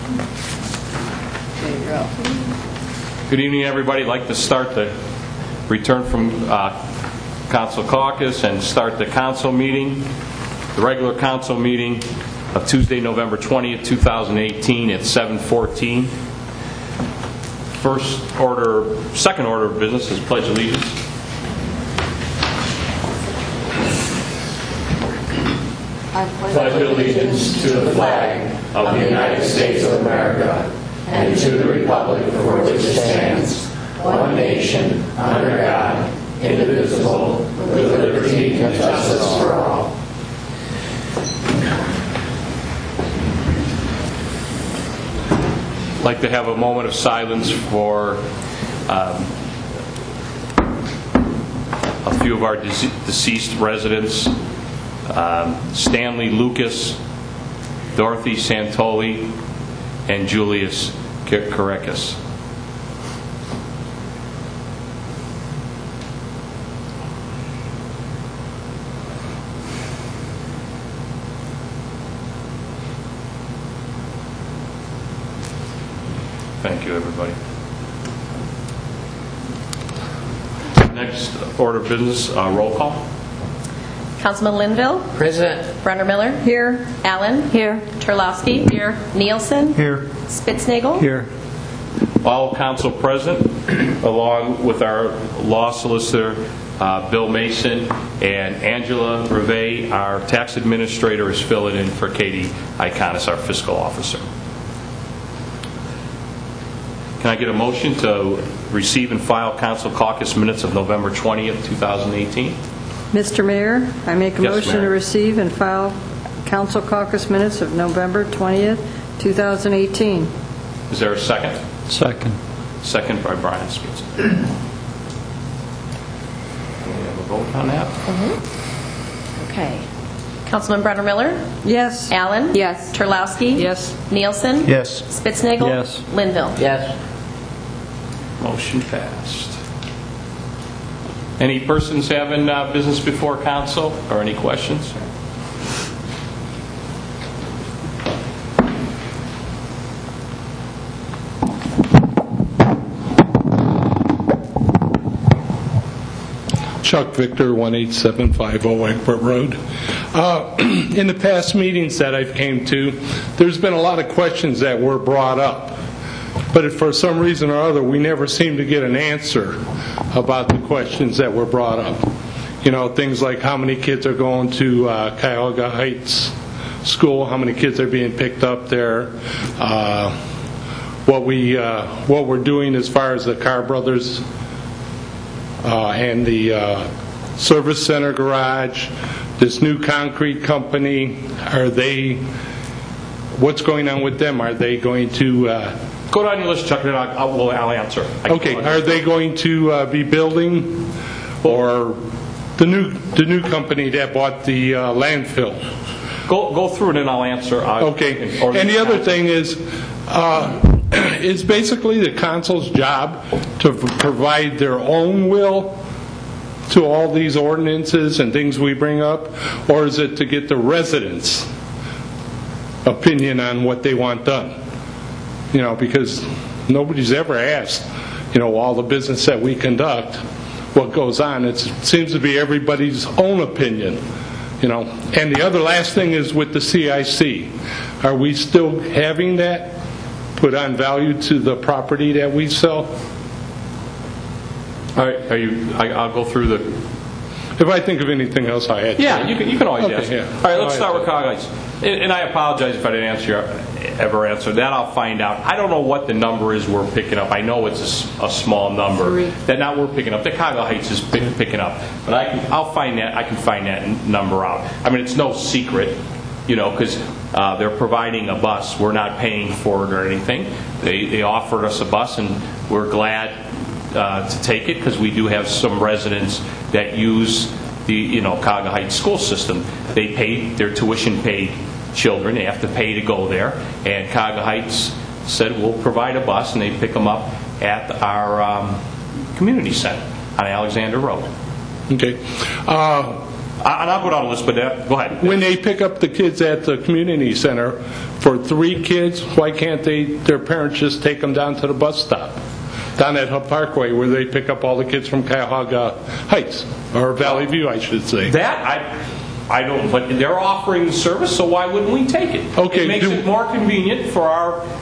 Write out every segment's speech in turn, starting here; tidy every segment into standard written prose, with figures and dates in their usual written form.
There you go. Good evening, everybody. I'd like to start the return from council caucus and start the council meeting, the regular council meeting of Tuesday, November 20th, 2018 at 7:14. Second order of business is pledge allegiance. I pledge allegiance to the flag of the United States of America and to the republic for which it stands, one nation, under God, indivisible, with liberty and justice for all. I'd like to have a moment of silence for a few of our deceased residents. Stanley Lucas, Dorothy Santoli, and Julius Karekis. Thank you, everybody. Next order of business, roll call. Councilman Linville. Present. Brenner Miller. Here. Allen. Here. Terlowski. Here. Nielsen. Here. Spitznagel. Here. All council present, along with our law solicitor, Bill Mason, and Angela Reve, our tax administrator, is filling in for Katie Iconis, our fiscal officer. Can I get a motion to receive and file council caucus minutes of November 20th, 2018? Mr. Mayor, I make a Yes, motion ma'am. to receive and file council caucus minutes of November 20th, 2018. Is there a second? Second. Second by Brian Spitz. Can we have a vote on that? Okay. Councilman Brenner Miller. Yes. Allen. Yes. Terlowski. Yes. Nielsen. Yes. Spitznagel. Yes. Linville. Yes. Motion passed. Any persons having business before council or any questions? Chuck Victor, 18750 Egbert Road. In the past meetings that I've came to, there's been a lot of questions that were brought up. But for some reason or other, we never seem to get an answer about the questions that were brought up. You know, things like how many kids are going to Cuyahoga Heights School, how many kids are being picked up there, what we're doing as far as the Carr Brothers and the service center garage, this new concrete company. What's going on with them? Are they going to Go down your list, Chuck, and I'll answer. Okay, are they going to be building, or the new company that bought the landfill? Go through it and I'll answer. Okay, and the other thing is basically the council's job to provide their own will to all these ordinances and things we bring up, or is it to get the residents' opinion on what they want done? You know, because nobody's ever asked, you know, all the business that we conduct, what goes on. It seems to be everybody's own opinion, you know. And the other last thing is with the CIC. Are we still having that put on value to the property that we sell? All right, I'll go through the... If I think of anything else, I add. Yeah, you can always ask. Yeah. All right, let's start with Cuyahoga Heights. And I apologize if I didn't ever answer that. I'll find out. I don't know what the number is we're picking up. I know it's a small number that now we're picking up. The Cuyahoga Heights is picking up, but I'll find that. I can find that number out. I mean, it's no secret, you know, because they're providing a bus. We're not paying for it or anything. They offered us a bus, and we're glad to take it because we do have some residents that use the Cuyahoga Heights school system. They pay their tuition paid children. They have to pay to go there, and Cuyahoga Heights said we'll provide a bus, and they pick them up at our community center on Alexander Road. Okay. And I'll go down the list, but go ahead. When they pick up the kids at the community center, for 3 kids, why can't their parents just take them down to the bus stop? Down at Hub Parkway, where they pick up all the kids from Cuyahoga Heights, or Valley View, I should say. That, I don't, but they're offering the service, so why wouldn't we take it? Okay, it makes it more convenient for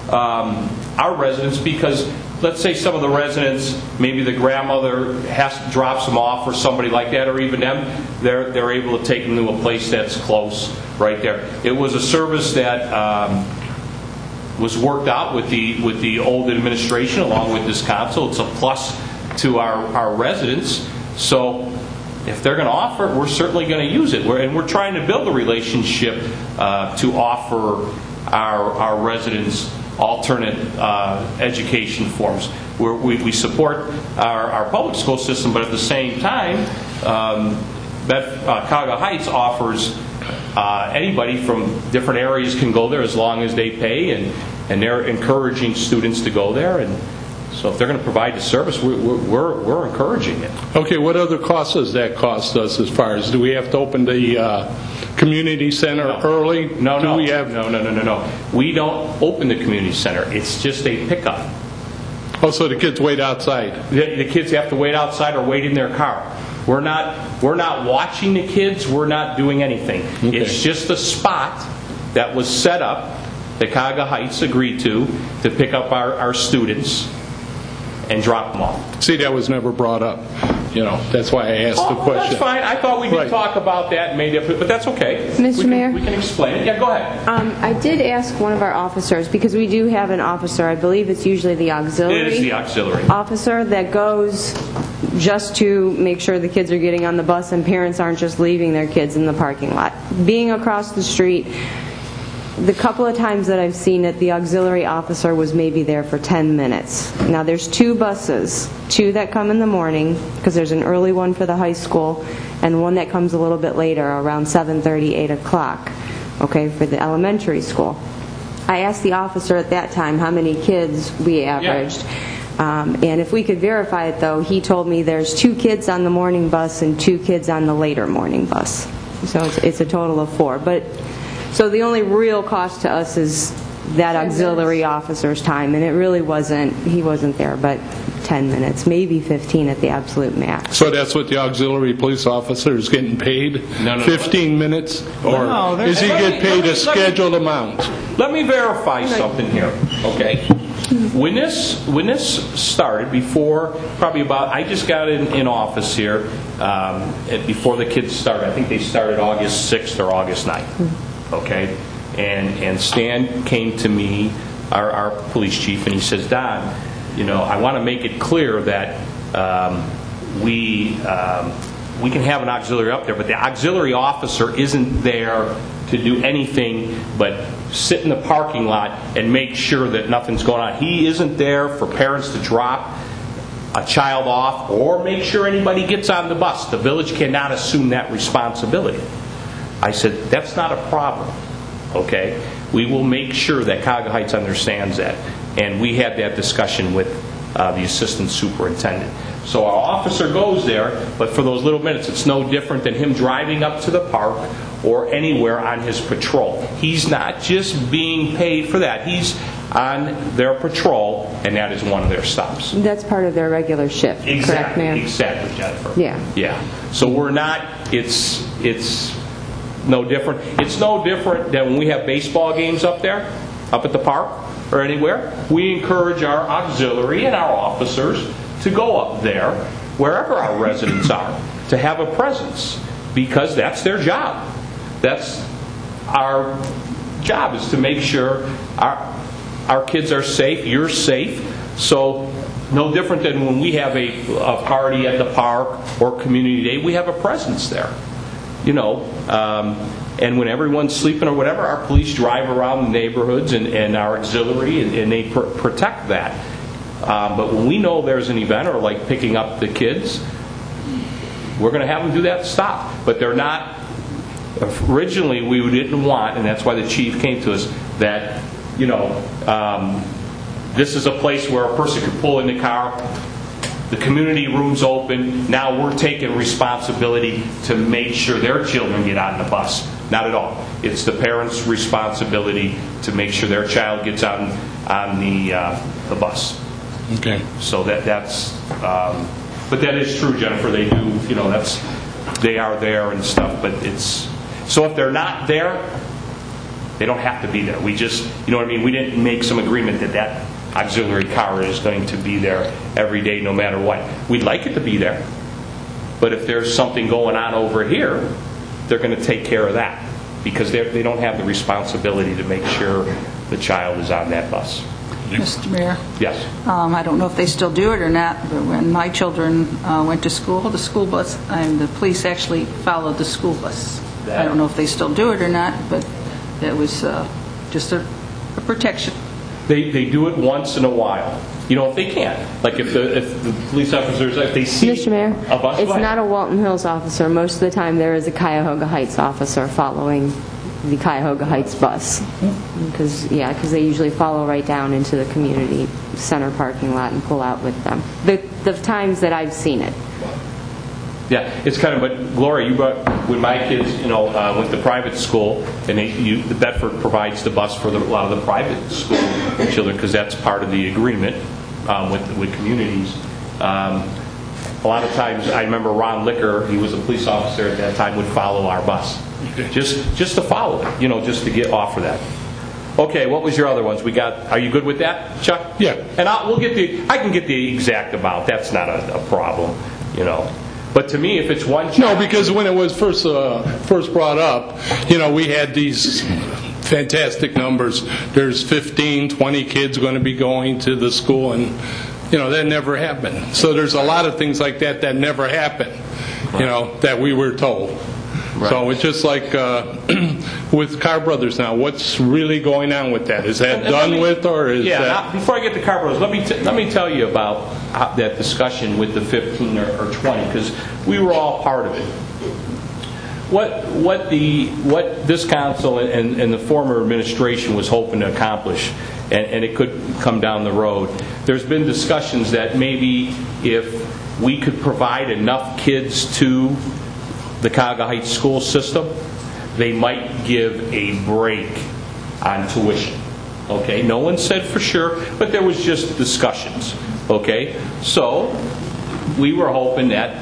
our residents, because let's say some of the residents, maybe the grandmother drops them off or somebody like that, or even them, they're able to take them to a place that's close right there. It was a service that was worked out with the old administration along with this council. It's a plus to our residents. So if they're going to offer it, we're certainly going to use it. We're trying to build a relationship to offer our residents alternate education forms. We support our public school system, but at the same time, Cuyahoga Heights offers anybody from different areas can go there as long as they pay, and they're encouraging students to go there. And so if they're going to provide the service, we're encouraging it. Okay, what other costs does that cost us as far as, do we have to open the community center early? No. Do we have... No. We don't open the community center. It's just a pickup. Oh, so the kids wait outside? The kids have to wait outside or wait in their car. We're not watching the kids. We're not doing anything. Okay. It's just a spot that was set up that Cuyahoga Heights agreed to pick up our students and drop them off. See, that was never brought up. That's why I asked the question. That's fine. I thought we could talk about that, maybe, but that's okay. Mr. Mayor? We can explain it. Yeah, go ahead. I did ask one of our officers, because we do have an officer, I believe it's usually the auxiliary. It is the auxiliary officer that goes just to make sure the kids are getting on the bus and parents aren't just leaving their kids in the parking lot. Being across the street, the couple of times that I've seen it, the auxiliary officer was maybe there for 10 minutes. Now there's 2 buses, 2 that come in the morning, because there's an early one for the high school, and one that comes a little bit later, around 7:30, 8 o'clock, okay, for the elementary school. I asked the officer at that time how many kids we averaged. Yeah. And if we could verify it, though, he told me there's 2 kids on the morning bus and 2 kids on the later morning bus. So it's a total of 4. So the only real cost to us is that auxiliary officer's time, and it really he wasn't there, but 10 minutes, maybe 15 at the absolute max. So that's what the auxiliary police officer is getting paid? No. 15 minutes? Or is he get paid a scheduled amount? Let me verify something here, okay? When this started, I just got in office here before the kids started. I think they started August 6th or August 9th. Okay, and Stan came to me, our police chief, and he says, Don, I want to make it clear that we can have an auxiliary up there, but the auxiliary officer isn't there to do anything but sit in the parking lot and make sure that nothing's going on. He isn't there for parents to drop a child off or make sure anybody gets on the bus. The village cannot assume that responsibility. I said, that's not a problem, okay? We will make sure that Cuyahoga Heights understands that. And we had that discussion with the assistant superintendent. So our officer goes there, but for those little minutes, it's no different than him driving up to the park or anywhere on his patrol. He's not just being paid for that. He's on their patrol, and that is one of their stops. That's part of their regular shift, correct, ma'am? Exactly, Jennifer. Yeah. So we're not, it's no different. It's no different than when we have baseball games up there, up at the park or anywhere. We encourage our auxiliary and our officers to go up there, wherever our residents are, to have a presence, because that's their job. That's our job, is to make sure our kids are safe, you're safe. So no different than when we have a party at the park or community day, we have a presence there. And when everyone's sleeping or whatever, our police drive around the neighborhoods and our auxiliary, and they protect that. But when we know there's an event, or like picking up the kids, we're going to have them do that stop. But they're not, originally we didn't want, and that's why the chief came to us, that, this is a place where a person could pull in the car, the community room's open. Now we're taking responsibility to make sure their children get on the bus. Not at all. It's the parents' responsibility to make sure their child gets on the bus. Okay. So that's, but that is true, Jennifer. They do, they are there and stuff. But so if they're not there, they don't have to be there. We just, you know what I mean? We didn't make some agreement that auxiliary car is going to be there every day, no matter what. We'd like it to be there, but if there's something going on over here, they're going to take care of that because they don't have the responsibility to make sure the child is on that bus. Mr. Mayor? Yes. I don't know if they still do it or not, but when my children went to school, the school bus and the police actually followed the school bus. I don't know if they still do it or not, but it was just a protection. They do it once in a while. If they can. Like if the police officers, if they see Mr. Mayor, a bus. it's not a Walton Hills officer. Most of the time there is a Cuyahoga Heights officer following the Cuyahoga Heights bus. Because they usually follow right down into the community center parking lot and pull out with them. The times that I've seen it. Yeah, it's kind of, but Gloria, when my kids, went to private school, and the Bedford provides the bus for a lot of the private school children, because that's part of the agreement with communities. A lot of times, I remember Ron Licker, he was a police officer at that time, would follow our bus. Just to follow it, just to get off of that. Okay, what was your other ones? Are you good with that, Chuck? Yeah. And I can get the exact amount. That's not a problem, But to me, if it's one child... No, because when it was first brought up, we had these fantastic numbers. There's 15, 20 kids going to be going to the school, and, that never happened. So there's a lot of things like that never happened, that we were told. Right. So it's just like with Carr Brothers now. What's really going on with that? Is that done with, or is that... Yeah, before I get to Carr Brothers, let me tell you about that discussion with the 15 or 20, because we were all part of it. What this council and the former administration was hoping to accomplish, and it could come down the road, there's been discussions that maybe if we could provide enough kids to the Cuyahoga Heights school system, they might give a break on tuition. Okay, no one said for sure, but there was just discussions. Okay, so we were hoping that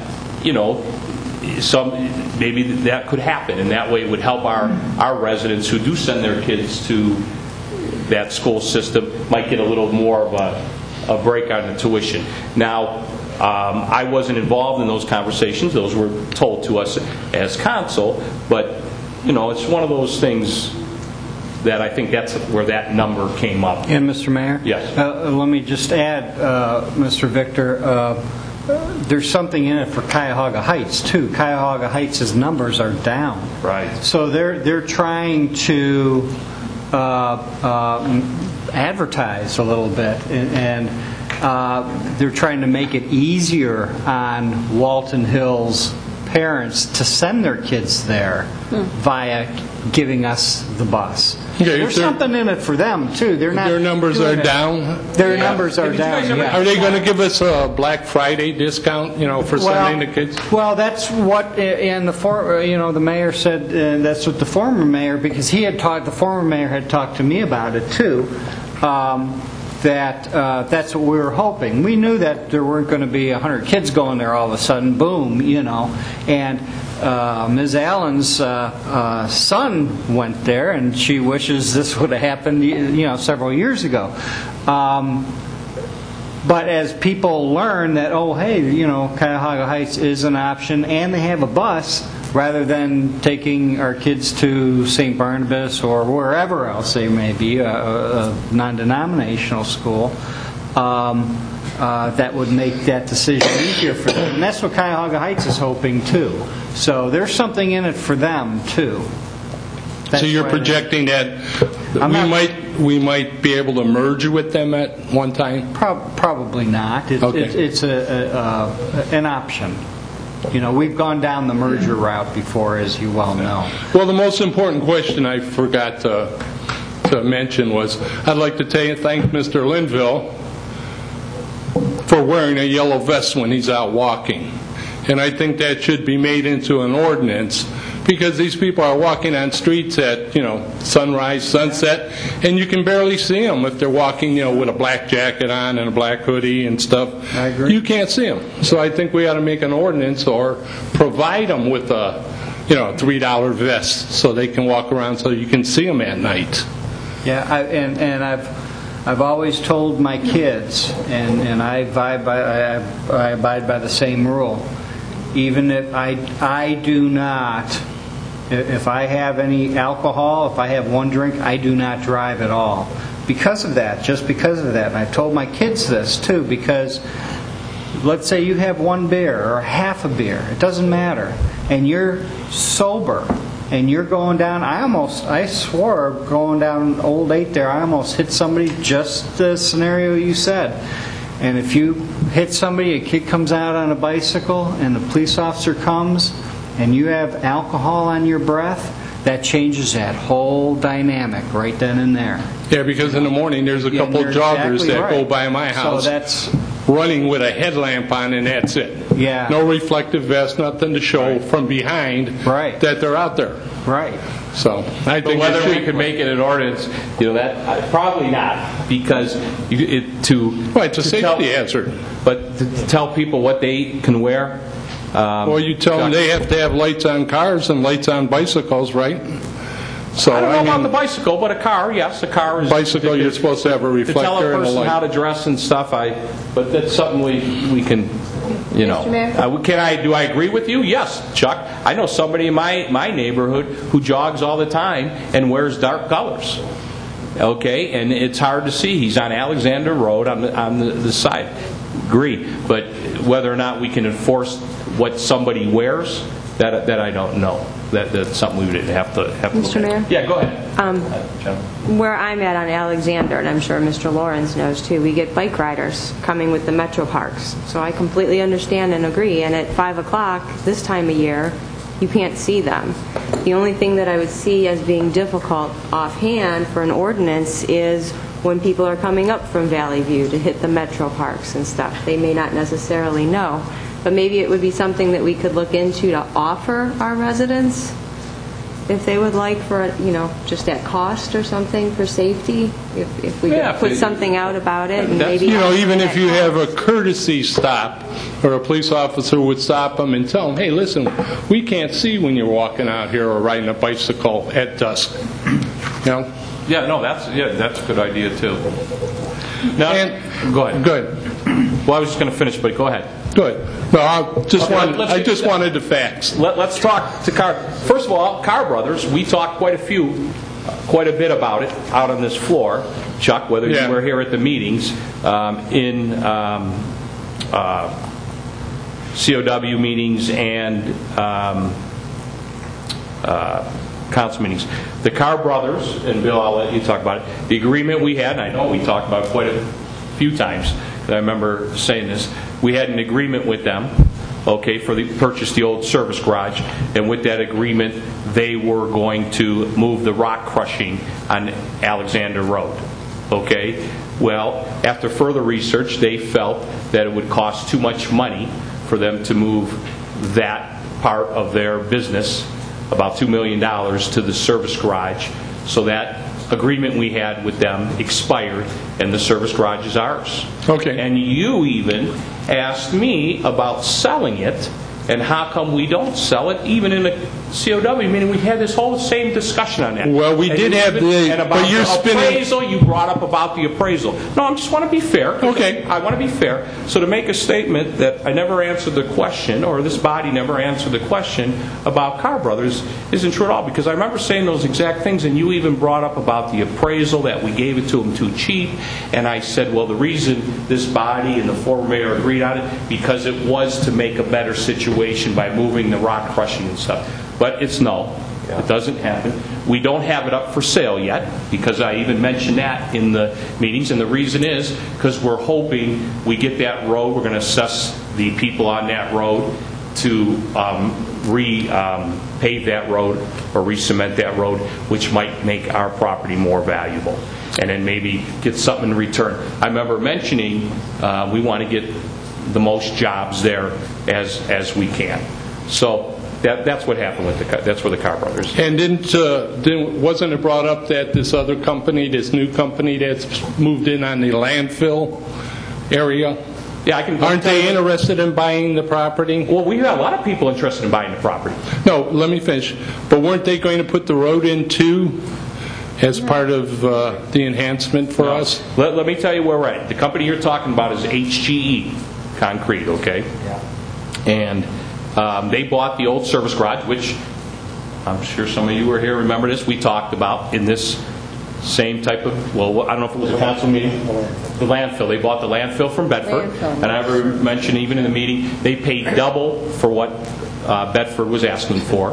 maybe that could happen, and that way it would help our residents who do send their kids to that school system might get a little more of a break on the tuition. Now, I wasn't involved in those conversations. Those were told to us as council, but it's one of those things that I think that's where that number came up. And Mr. Mayor? Yes. Let me just add, Mr. Victor, there's something in it for Cuyahoga Heights too. Cuyahoga Heights' numbers are down. Right. So they're trying to advertise a little bit, and they're trying to make it easier on Walton Hills parents to send their kids there via giving us the bus. Okay, there's something in it for them too. They're not. Their numbers are down. Their numbers are down. Are they going to give us a Black Friday discount? For sending the kids. Well, that's what the mayor said. That's what the former mayor, because the former mayor had talked to me about it too. That's what we were hoping. We knew that there weren't going to be 100 kids going there all of a sudden, boom, and Ms. Allen's son went there, and she wishes this would have happened, several years ago. But as people learn that, Cuyahoga Heights is an option, and they have a bus, rather than taking our kids to St. Barnabas or wherever else they may be, a non-denominational school, that would make that decision easier for them. And that's what Cuyahoga Heights is hoping too. So there's something in it for them too. So you're projecting that we might be able to merge with them at one time? Probably not. It's an option. We've gone down the merger route before, as you well know. Well, the most important question I forgot to mention was I'd like to thank Mr. Linville for wearing a yellow vest when he's out walking. And I think that should be made into an ordinance, because these people are walking on streets at, sunrise, sunset, and you can barely see them if they're walking, with a black jacket on and a black hoodie and stuff. I agree. You can't see them. So I think we ought to make an ordinance or provide them with a, $3 vest so they can walk around so you can see them at night. Yeah, and I've always told my kids, and I abide by the same rule. Even if I do not, if I have any alcohol, if I have one drink, I do not drive at all. Because of that, just because of that. And I've told my kids this too, because let's say you have one beer or half a beer, it doesn't matter, and you're sober, and you're going down, I swore going down Old 8 there, I almost hit somebody, just the scenario you said. And if you hit somebody, a kid comes out on a bicycle, and the police officer comes, and you have alcohol on your breath, that changes that whole dynamic right then and there. Yeah, because in the morning there's a couple joggers that go by my house. So that's running with a headlamp on, and that's it. Yeah. No reflective vest, nothing to show from behind that they're out there. Right. So I think whether we could make it an ordinance, that probably not, because it's a safety hazard. But to tell people what they can wear. Well, you tell them they have to have lights on cars and lights on bicycles, right? So I don't know about the bicycle, but a car, yes, a car is... Bicycle, you're supposed to have a reflector and a light. To tell a person how to dress and stuff, but that's something we can, Mr. Mayor? Do I agree with you? Yes, Chuck. I know somebody in my neighborhood who jogs all the time and wears dark colors. Okay, and it's hard to see. He's on Alexander Road on the side. Agree, but whether or not we can enforce what somebody wears, that I don't know. That's something we would have to Mr. Mayor? Yeah, go ahead. Where I'm at on Alexander, and I'm sure Mr. Lawrence knows too, we get bike riders coming with the Metro Parks. So I completely understand and agree. And at 5 o'clock this time of year, you can't see them. The only thing that I would see as being difficult offhand for an ordinance is when people are coming up from Valley View to hit the Metro Parks and stuff. They may not necessarily know. But maybe it would be something that we could look into to offer our residents, if they would like, for just at cost or something for safety. If we could put something out about it, and maybe even if you have a courtesy stop, or a police officer would stop them and tell them, hey, listen, we can't see when you're walking out here or riding a bicycle at dusk. Yeah, no, that's a good idea too. Now, go ahead. Good. Well, I was just going to finish, but go ahead. Good. No, I just wanted the facts. Let's talk to First of all, Car Brothers. We talked quite a bit about it out on this floor, Chuck. Whether you were here at the meetings, in COW meetings and council meetings. The Car Brothers, and Bill, I'll let you talk about it. The agreement we had, and I know we talked about it quite a few times. I remember saying this. We had an agreement with them, purchase the old service garage, and with that agreement, they were going to move the rock crushing on Alexander Road. Okay? Well, after further research, they felt that it would cost too much money for them to move that part of their business, about $2 million, to the service garage. So that agreement we had with them expired, and the service garage is ours. Okay. And you even asked me about selling it, and how come we don't sell it even in a COW meeting? We had this whole same discussion on that. Well, we did have and about the appraisal. You brought up about the appraisal. No, I just want to be fair. Okay. I want to be fair. So to make a statement that I never answered the question, or this body never answered the question about Car Brothers, isn't true at all, because I remember saying those exact things, and you even brought up about the appraisal, that we gave it to them too cheap, and I said, well, the reason this body and the former mayor agreed on it, because it was to make a better situation by moving the rock crushing and stuff. But it's no. It doesn't happen. We don't have it up for sale yet, because I even mentioned that in the meetings, and the reason is because we're hoping we get that road. We're going to assess the people on that road to pave that road or re-cement that road, which might make our property more valuable. and then maybe get something in return. I remember mentioning we want to get the most jobs there as we can. So that's what happened with that's where the Carr Brothers. And wasn't it brought up that this other company, this new company that's moved in on the landfill area? Yeah, aren't they interested in buying the property? Well, we have a lot of people interested in buying the property. No, let me finish. But weren't they going to put the road in too as part of the enhancement for us? Let me tell you where we're at. The company you're talking about is HGE Concrete, okay? Yeah. And they bought the old service garage, which I'm sure some of you were here remember this. We talked about in this same type of, well, I don't know if it was a council meeting. The landfill. They bought the landfill from Bedford. And I ever mentioned even in the meeting, they paid double for what Bedford was asking for.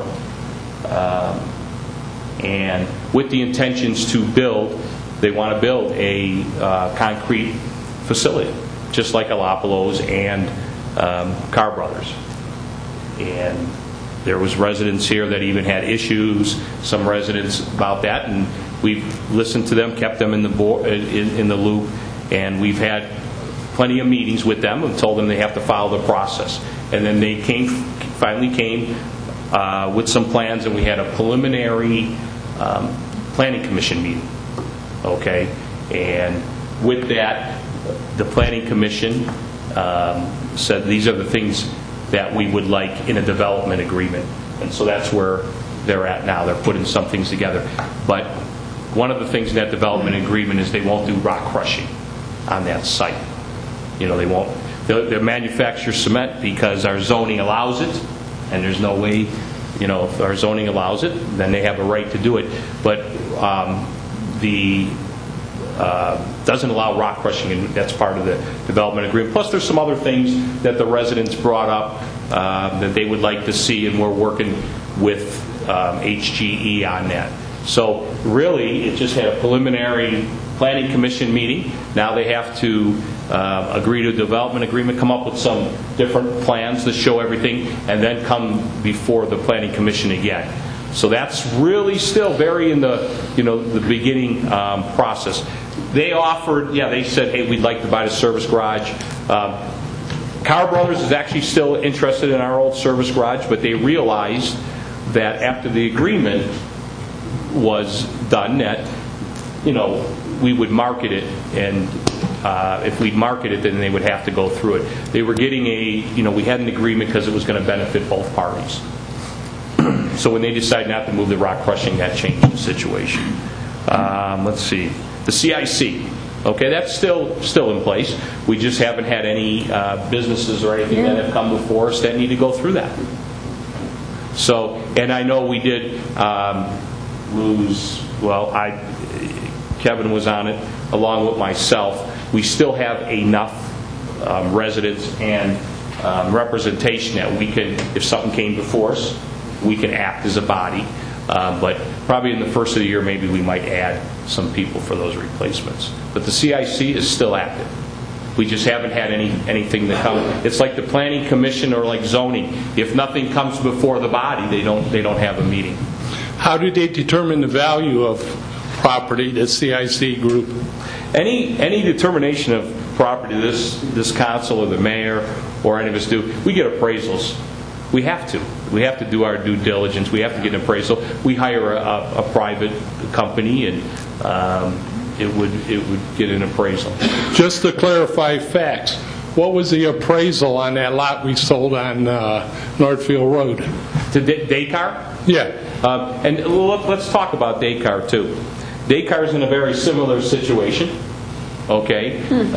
And with the intentions to build, they want to build a concrete facility, just like Galapagos and Carr Brothers. And there was residents here that even had issues, some residents about that, and we've listened to them, kept them in the loop, and we've had plenty of meetings with them and told them they have to follow the process. And then they finally came with some plans, and we had a preliminary planning commission meeting. Okay, and with that, the planning commission said these are the things that we would like in a development agreement. And so that's where they're at now. They're putting some things together. But one of the things in that development agreement is they won't do rock crushing on that site. You know, they won't. They'll manufacture cement because our zoning allows it, and there's no way, you know, if our zoning allows it, then they have a right to do it. But doesn't allow rock crushing, and that's part of the development agreement. Plus, there's some other things that the residents brought up that they would like to see, and we're working with HGE on that. So really, it just had a preliminary planning commission meeting. Now they have to agree to a development agreement, come up with some different plans to show everything, and then come before the planning commission again. So that's really still very in the the beginning process. They offered, they said, hey, we'd like to buy the service garage. Carr Brothers is actually still interested in our old service garage, but they realized that after the agreement was done that, we would market it, and if we'd market it, then they would have to go through it. They were getting we had an agreement because it was going to benefit both parties. So when they decided not to move the rock crushing, that changed the situation. Let's see. The CIC. Okay, that's still in place. We just haven't had any businesses or anything that have come before us that need to go through that. So, and I know we did lose, Kevin was on it along with myself. We still have enough residents and representation that we can, if something came before us, we can act as a body. But probably in the first of the year, maybe we might add some people for those replacements. But the CIC is still active. We just haven't had anything that come. It's like the planning commission or like zoning. If nothing comes before the body, they don't have a meeting. How do they determine the value of property, the CIC group? Any determination of property, this council or the mayor or any of us do, we get appraisals. We have to. We have to do our due diligence. We have to get an appraisal. We hire a private company, and it would get an appraisal. Just to clarify facts, what was the appraisal on that lot we sold on Northfield Road? To Descartes? Yeah. And let's talk about Descartes too. Descartes is in a very similar situation. Okay,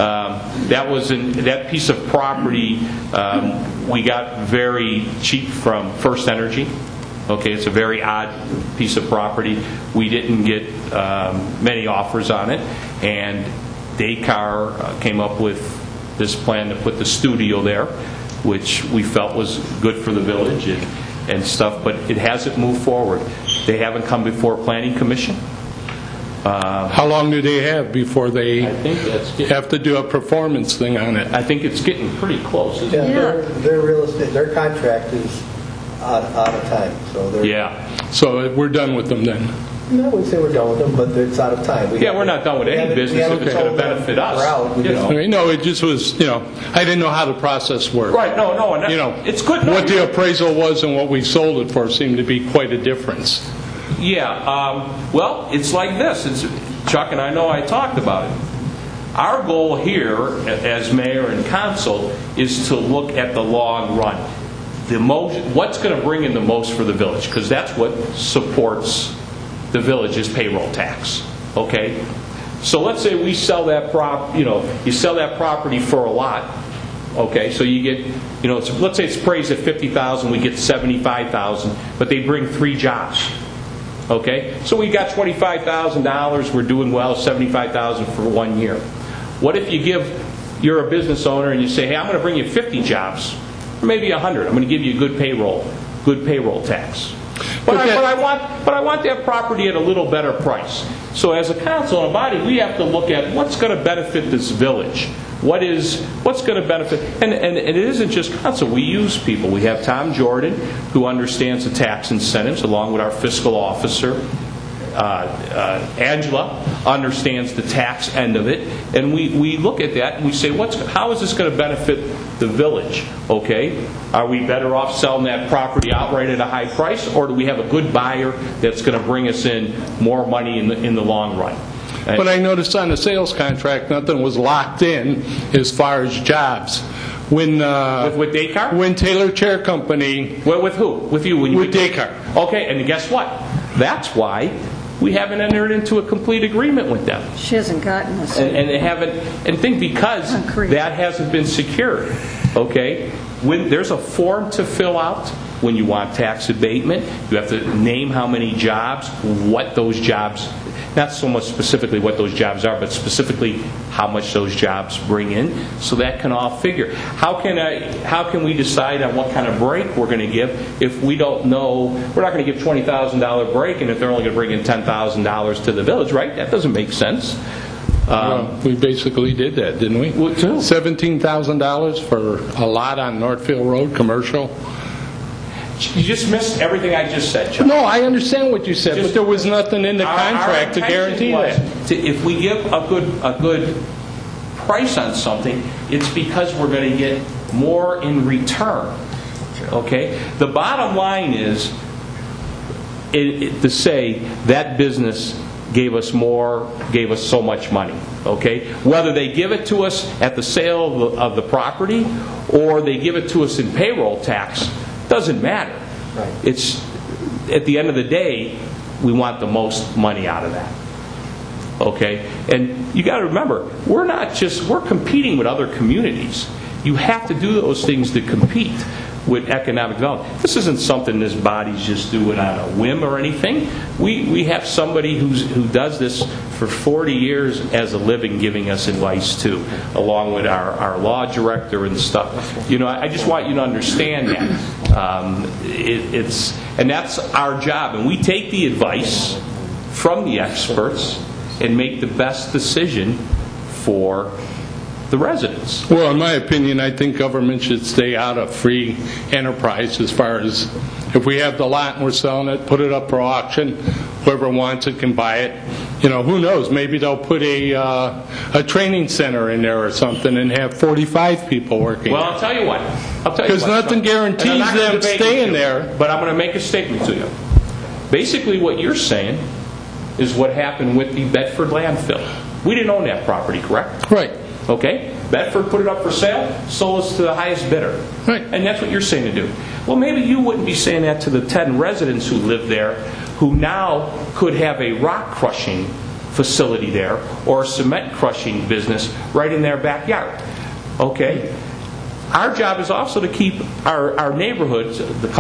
that piece of property we got very cheap from First Energy. Okay, it's a very odd piece of property. We didn't get many offers on it, and Descartes came up with this plan to put the studio there, which we felt was good for the village and stuff. But it hasn't moved forward. They haven't come before Planning Commission. How long do they have before they have to do a performance thing on it? I think it's getting pretty close. Isn't it? Their real estate, their contract is out of time. So So we're done with them then. I wouldn't say we're done with them, but it's out of time. We're not done with any business if it's going to benefit us. No, it just was, I didn't know how the process worked. Right, no, and it's good. What the appraisal was and what we sold it for seemed to be quite a difference. Yeah, well, it's like this. Chuck and I know I talked about it. Our goal here, as mayor and council, is to look at the long run. What's going to bring in the most for the village? Because that's what supports the village's payroll tax. Okay, so let's say we sell that you sell that property for a lot. Okay, so you get, let's say it's appraised at $50,000, we get $75,000, but they bring 3 jobs. Okay, so we got $25,000. We're doing well. $75,000 for 1 year. What if you're a business owner and you say, hey, I'm going to bring you 50 jobs, or maybe 100. I'm going to give you a good payroll tax. But I want that property at a little better price. So as a council and a body, we have to look at what's going to benefit this village. What's going to benefit, and it isn't just council. We use people. We have Tom Jordan, who understands the tax incentives, along with our fiscal officer. Angela understands the tax end of it, and we look at that and we say, how is this going to benefit the village? Okay, are we better off selling that property outright at a high price, or do we have a good buyer that's going to bring us in more money in the long run? But I noticed on the sales contract, nothing was locked in as far as jobs. When with Descartes? When Taylor Chair Company... With who? With you? With Descartes. Okay, and guess what? That's why we haven't entered into a complete agreement with them. She hasn't gotten us. And they haven't... And think because that hasn't been secured. Okay? When there's a form to fill out when you want tax abatement, you have to name how many jobs, what those jobs... Not so much specifically what those jobs are, but specifically how much those jobs bring in, so that can all figure. How can we decide on what kind of break we're going to give if we don't know? We're not going to give $20,000 break, and if they're only going to bring in $10,000 to the village, right? That doesn't make sense. We basically did that, didn't we? $17,000 for a lot on Northfield Road, commercial. You just missed everything I just said, Chuck. No, I understand what you said, but there was nothing in the contract to guarantee that. If we give a good price on something, it's because we're going to get more in return. Okay? The bottom line is to say that business gave us so much money. Okay? Whether they give it to us at the sale of the property or they give it to us in payroll tax, doesn't matter. Right. It's at the end of the day, we want the most money out of that. Okay? And you got to remember, we're competing with other communities. You have to do those things to compete with economic development. This isn't something this body's just doing on a whim or anything. We have somebody who does this for 40 years as a living giving us advice too, along with our law director and stuff. I just want you to understand that. And that's our job. And we take the advice from the experts and make the best decision for the residents. Well, in my opinion, I think government should stay out of free enterprise as far as if we have the lot and we're selling it, put it up for auction. Whoever wants it can buy it. Who knows? Maybe they'll put a training center in there or something and have 45 people working. Well, I'll tell you what. Because nothing guarantees them staying there. But I'm going to make a statement to you. Basically, what you're saying is what happened with the Bedford landfill. We didn't own that property, correct? Right. Okay? Bedford put it up for sale, sold us to the highest bidder. Right. And that's what you're saying to do. Well, maybe you wouldn't be saying that to the 10 residents who live there, who now could have a rock crushing facility there or a cement crushing business right in their backyard. Okay? Our job is also to keep our neighborhoods,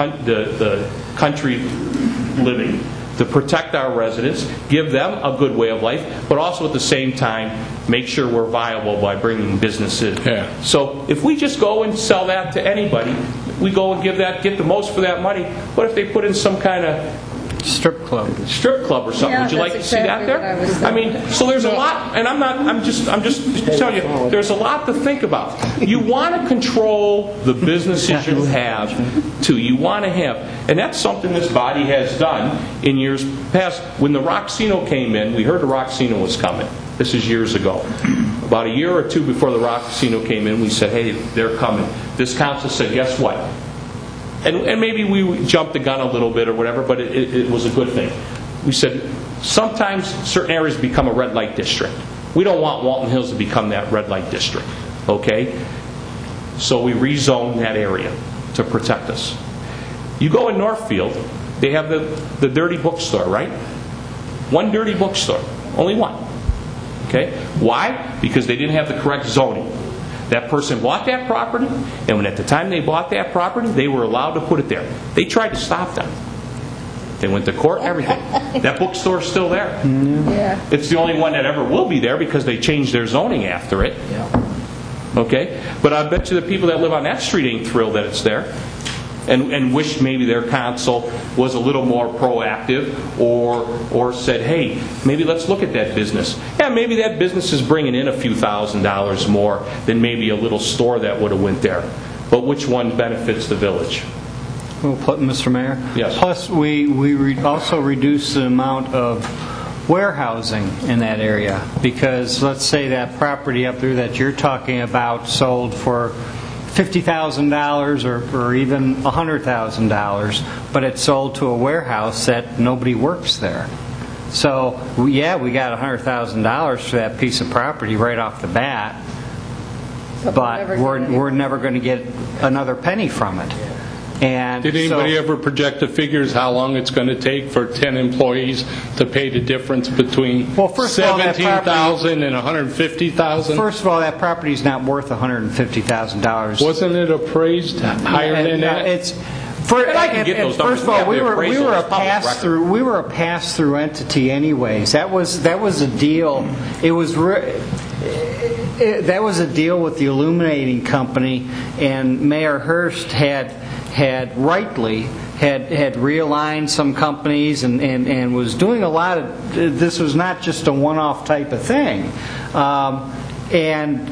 the country living, to protect our residents, give them a good way of life, but also at the same time make sure we're viable by bringing businesses. Yeah. So if we just go and sell that to anybody, we go and get the most for that money. What if they put in some kind of strip club. Strip club or something. Yeah, Would you like to that's see that exactly there? what I was I mean, so there's a lot, and I'm just telling you, there's a lot to think about. You want to control the businesses you have, too. You want to have, and that's something this body has done in years past. When the Roxino came in, we heard the Roxino was coming. This is years ago. About a year or two before the Roxino came in, we said, hey, they're coming. This council said, guess what? And maybe we jumped the gun a little bit or whatever, but it was a good thing. We said, sometimes certain areas become a red light district. We don't want Walton Hills to become that red light district, okay? So we rezoned that area to protect us. You go in Northfield, they have the dirty bookstore, right? One dirty bookstore, only one, okay? Why? Because they didn't have the correct zoning. That person bought that property, and when at the time they bought that property, they were allowed to put it there. They tried to stop them. They went to court, everything. That bookstore's still there. Yeah. It's the only one that ever will be there because they changed their zoning after it. Okay? But I bet you the people that live on that street ain't thrilled that it's there. And wish maybe their council was a little more proactive or said, hey, maybe let's look at that business. Yeah, maybe that business is bringing in a few $1,000s more than maybe a little store that would have went there. But which one benefits the village? Well, Mr. Mayor? Yes. Plus, we also reduced the amount of warehousing in that area because let's say that property up there that you're talking about sold for $50,000 or even $100,000, but it's sold to a warehouse that nobody works there. So, yeah, we got $100,000 for that piece of property right off the bat, but we're never going to get another penny from it. And did anybody ever project the figures how long it's going to take for 10 employees to pay the difference between $17,000 and $150,000? First of all, that property is not worth $150,000. Wasn't it appraised higher than that? First of all, we were a pass-through. We were a pass-through entity, anyways. That was a deal. That was a deal with the illuminating company, and Mayor Hurst had rightly realigned some companies and was doing a lot of. This was not just a one-off type of thing, and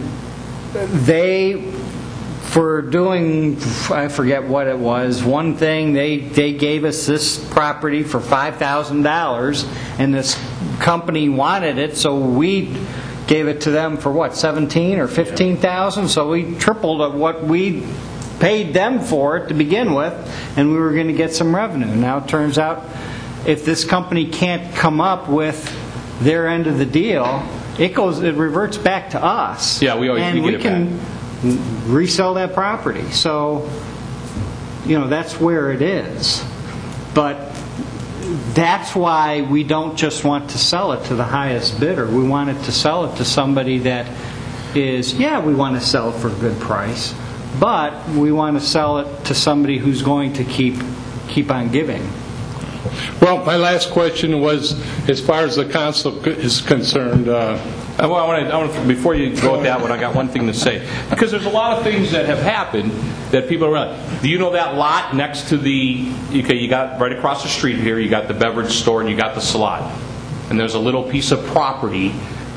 they. For doing, I forget what it was, one thing, they gave us this property for $5,000, and this company wanted it, so we gave it to them for what, $17,000 or $15,000? So we tripled what we paid them for it to begin with, and we were going to get some revenue. Now it turns out, if this company can't come up with their end of the deal, it reverts back to us. Yeah, we get it back. Resell that property. So, that's where it is. But that's why we don't just want to sell it to the highest bidder. We want it to sell it to somebody that is, we want to sell it for a good price, but we want to sell it to somebody who's going to keep on giving. Well, my last question was, as far as the council is concerned. I want to, before you go with that one, I got one thing to say. Because there's a lot of things that have happened that people are. Do you know that lot next to the? Okay, you got right across the street here. You got the beverage store and you got the salon, and there's a little piece of property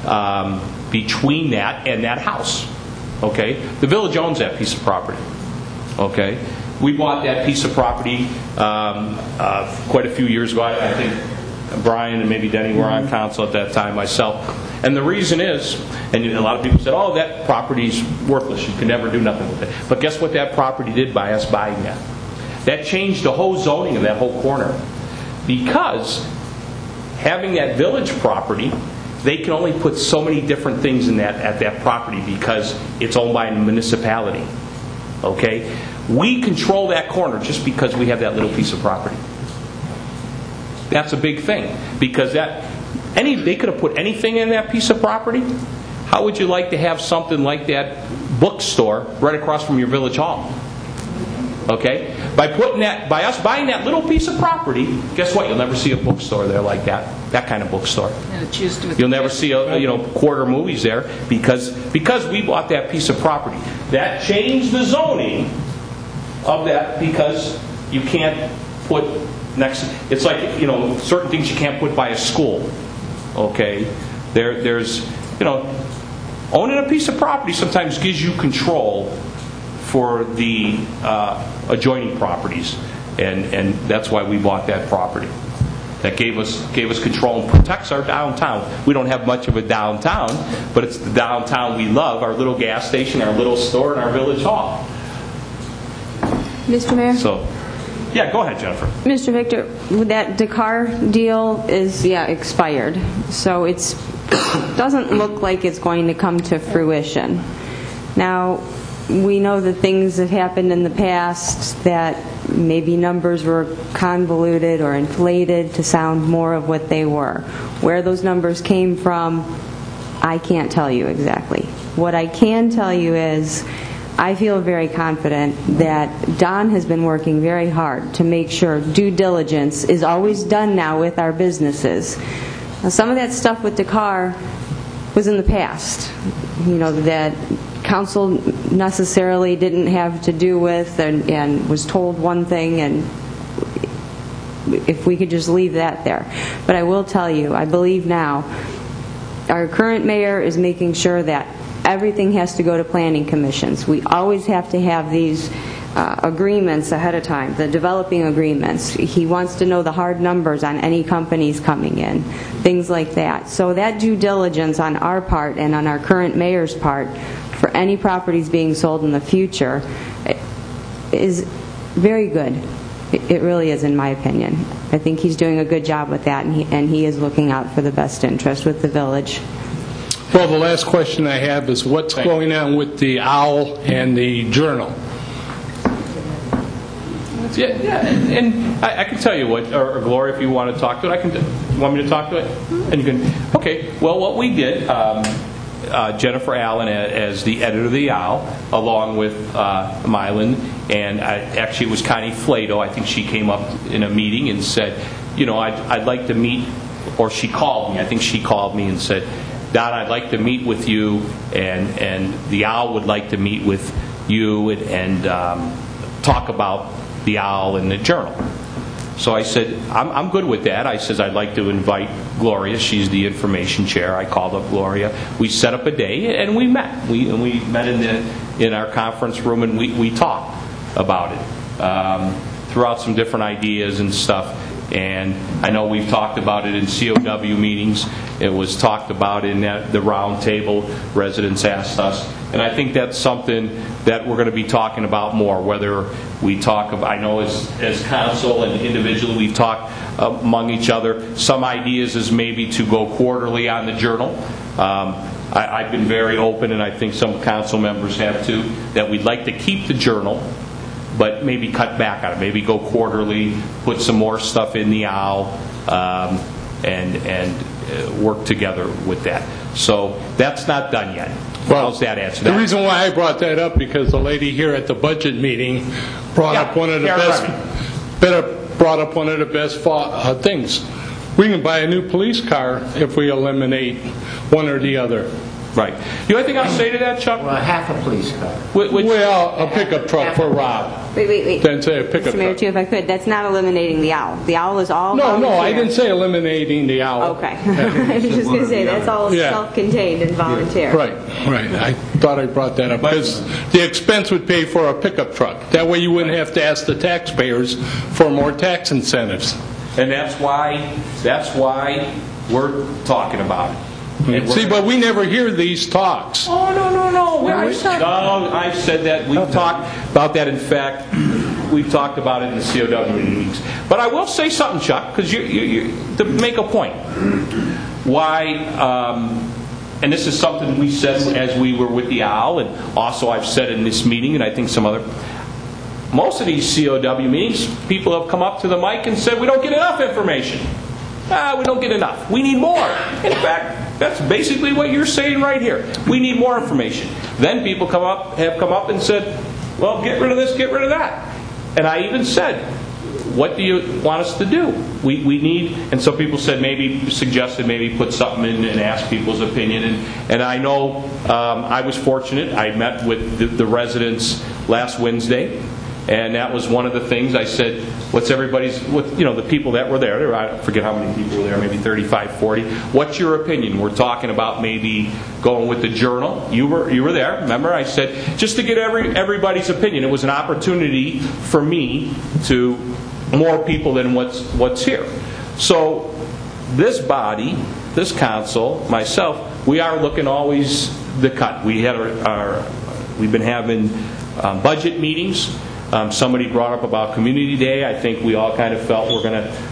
between that and that house. Okay, the village owns that piece of property. Okay. We bought that piece of property quite a few years ago. I think Brian and maybe Denny were on council at that time, myself. And the reason is, and a lot of people said, oh, that property's worthless. You can never do nothing with it. But guess what that property did by us buying that? That changed the whole zoning of that whole corner. Because having that village property, they can only put so many different things in at that property because it's owned by a municipality. Okay? We control that corner just because we have that little piece of property. That's a big thing because they could have put anything in that piece of property. How would you like to have something like that bookstore right across from your village hall? Okay, by us buying that little piece of property, guess what? You'll never see a bookstore there like that kind of bookstore. You'll never see quarter movies there because we bought that piece of property. That changed the zoning of that because you can't put it's like, certain things you can't put by a school, okay? There's, owning a piece of property sometimes gives you control for the adjoining properties, and that's why we bought that property. That gave us control and protects our downtown. We don't have much of a downtown, but it's the downtown we love, our little gas station, our little store, and our village hall. Mr. Mayor? So, yeah, go ahead, Jennifer. Mr. Victor, that Dakar deal is, expired. So it doesn't look like it's going to come to fruition. Now, we know that things have happened in the past that maybe numbers were convoluted or inflated to sound more of what they were. Where those numbers came from, I can't tell you exactly. What I can tell you is I feel very confident that Don has been working very hard to make sure due diligence is always done now with our businesses. Now, some of that stuff with Dakar was in the past, that council necessarily didn't have to do with and was told one thing, and if we could just leave that there. But I will tell you, I believe now our current mayor is making sure that everything has to go to planning commissions. We always have to have these agreements ahead of time, the developing agreements. He wants to know the hard numbers on any companies coming in, things like that. So that due diligence on our part and on our current mayor's part for any properties being sold in the future is very good. It really is, in my opinion. I think he's doing a good job with that, and he is looking out for the best interest with the village. Well, the last question I have is what's going on with the OWL and the Journal? Yeah, and I can tell you what, or Gloria, if you want to talk to it, you want me to talk to it? And you can, okay, well, what we did, Jennifer Allen as the editor of the OWL, along with Mylan, and actually it was Connie Flato. I think she came up in a meeting and said, I'd like to meet, or she called me. I think she called me and said, Don, I'd like to meet with you, and the OWL would like to meet with you and talk about the OWL and the Journal. So I said, I'm good with that. I says, I'd like to invite Gloria. She's the information chair. I called up Gloria. We set up a day, and we met. We met in our conference room, and we talked about it, threw out some different ideas and stuff. And I know we've talked about it in COW meetings. It was talked about in the round table. Residents asked us. And I think that's something that we're going to be talking about more, whether we talk about, I know as council and individually we talk among each other. Some ideas is maybe to go quarterly on the Journal. I've been very open, and I think some council members have too, that we'd like to keep the Journal, but maybe cut back on it. Maybe go quarterly, put some more stuff in the OWL, and work together with that. So that's not done yet. Well, how's that answer? The reason why I brought that up because the lady here at the budget meeting brought up one of the best things. We can buy a new police car if we eliminate one or the other. Right. The only thing I'll say to that, Chuck? Well, half a police car. Well, a pickup truck for Rob. Wait. Then say a pickup Mr. Mayor, truck. too, if I could, that's not eliminating the OWL. The OWL is all No, volunteer. I didn't say eliminating the OWL. Okay. I was just going to say, that's all self-contained and volunteer. Right. I thought I brought that up because the expense would pay for a pickup truck. That way you wouldn't have to ask the taxpayers for more tax incentives. And that's why we're talking about it. See, but we never hear these talks. Oh, no. I've said that. We've talked about that. In fact, we've talked about it in the COW meetings. But I will say something, Chuck, because you to make a point. Why, and this is something we said as we were with the OWL, and also I've said in this meeting, and I think some other, most of these COW meetings, people have come up to the mic and said, we don't get enough information. We don't get enough. We need more. In fact, that's basically what you're saying right here. We need more information. Then people have come up and said, well, get rid of this, get rid of that. And I even said, what do you want us to do? We need, and some people said suggested maybe put something in and ask people's opinion. And I know I was fortunate. I met with the residents last Wednesday, And that was one of the things I said, what's everybody's, the people that were there, I forget how many people were there, maybe 35, 40. What's your opinion? We're talking about maybe going with the Journal. You were there, remember? I said, just to get everybody's opinion. It was an opportunity for me to more people than what's here. So this body, this council, myself, we are looking always the cut. We've been having budget meetings. Somebody brought up about Community Day. I think we all kind of felt we're going to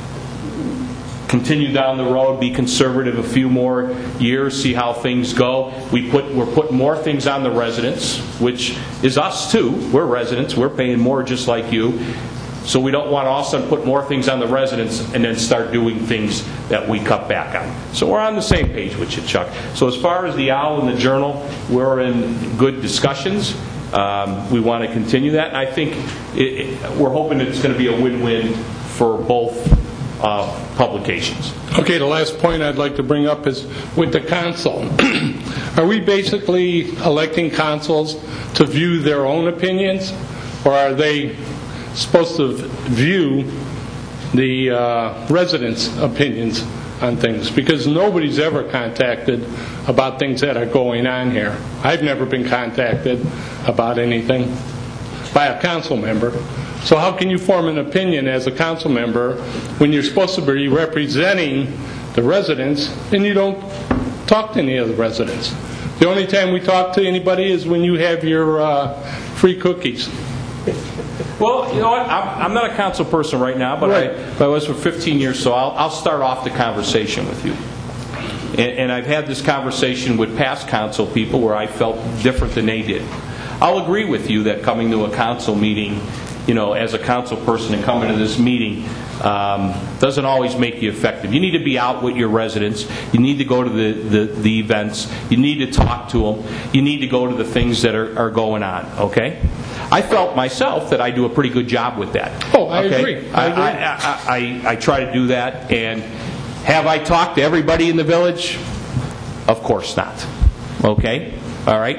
continue down the road, be conservative a few more years, see how things go. We're putting more things on the residents, which is us too. We're residents. We're paying more just like you. So we don't want to all of a sudden put more things on the residents and then start doing things that we cut back on. So we're on the same page with you, Chuck. So as far as the OWL and the Journal, we're in good discussions. We want to continue that. And I think we're hoping it's going to be a win-win for both publications. Okay, the last point I'd like to bring up is with the council. Are we basically electing councils to view their own opinions, or are they supposed to view the residents' opinions on things? Because nobody's ever contacted about things that are going on here. I've never been contacted about anything by a council member. So how can you form an opinion as a council member when you're supposed to be representing the residents and you don't talk to any of the residents? The only time we talk to anybody is when you have your free cookies. Well, you know what? I'm not a council person right now, but right. I was for 15 years, so I'll start off the conversation with you. And I've had this conversation with past council people where I felt different than they did. I'll agree with you that coming to a council meeting, as a council person and coming to this meeting doesn't always make you effective. You need to be out with your residents. You need to go to the events. You need to talk to them. You need to go to the things that are going on, okay? I felt myself that I do a pretty good job with that. Oh, I agree. I try to do that. And have I talked to everybody in the village? Of course not. Okay? All right?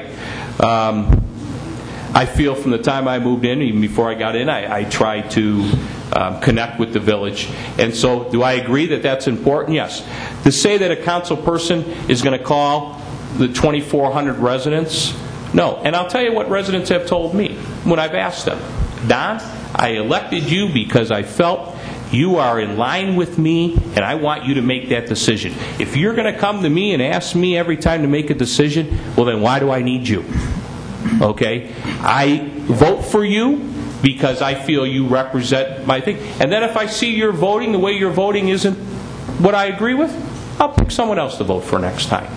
I feel from the time I moved in, even before I got in, I tried to connect with the village. And so do I agree that that's important? Yes. To say that a council person is going to call the 2,400 residents, no. And I'll tell you what residents have told me when I've asked them. Don, I elected you because I felt you are in line with me and I want you to make that decision. If you're going to come to me and ask me every time to make a decision, well then why do I need you? Okay? I vote for you because I feel you represent my thing. And then if I see you're voting, the way you're voting isn't what I agree with, I'll pick someone else to vote for next time.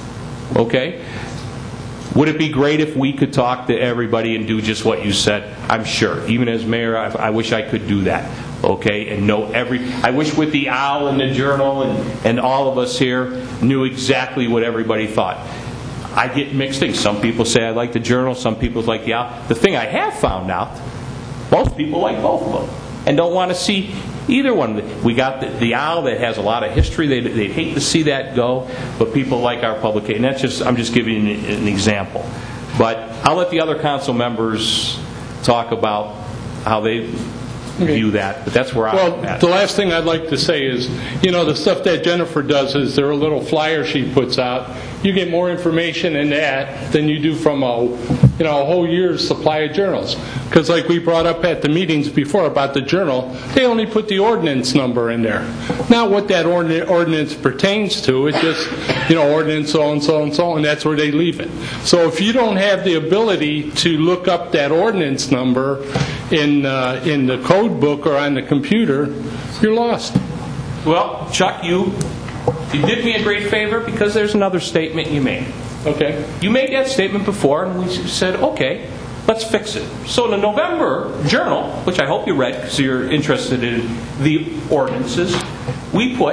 Okay? Would it be great if we could talk to everybody and do just what you said? I'm sure. Even as mayor, I wish I could do that. Okay? And know I wish with the OWL and the Journal and all of us here knew exactly what everybody thought. I get mixed things. Some people say I like the Journal, some people like the OWL. The thing I have found out, most people like both of them and don't want to see either one. We got the OWL that has a lot of history. They'd hate to see that go, but people like our publication. I'm just giving you an example. But I'll let the other council members talk about how they view that, but that's where I'm at. Well, the last thing I'd like to say is, the stuff that Jennifer does is there are little flyer she puts out. You get more information in that than you do from a whole year's supply of journals. Because like we brought up at the meetings before about the Journal, they only put the ordinance number in there. Not what that ordinance pertains to. It's just, ordinance so and so and so, and that's where they leave it. So if you don't have the ability to look up that ordinance number in the code book or on the computer, you're lost. Well, Chuck, you did me a great favor because there's another statement you made. Okay. You made that statement before, and we said, okay, let's fix it. So in the November Journal, which I hope you read because you're interested in the ordinances, we put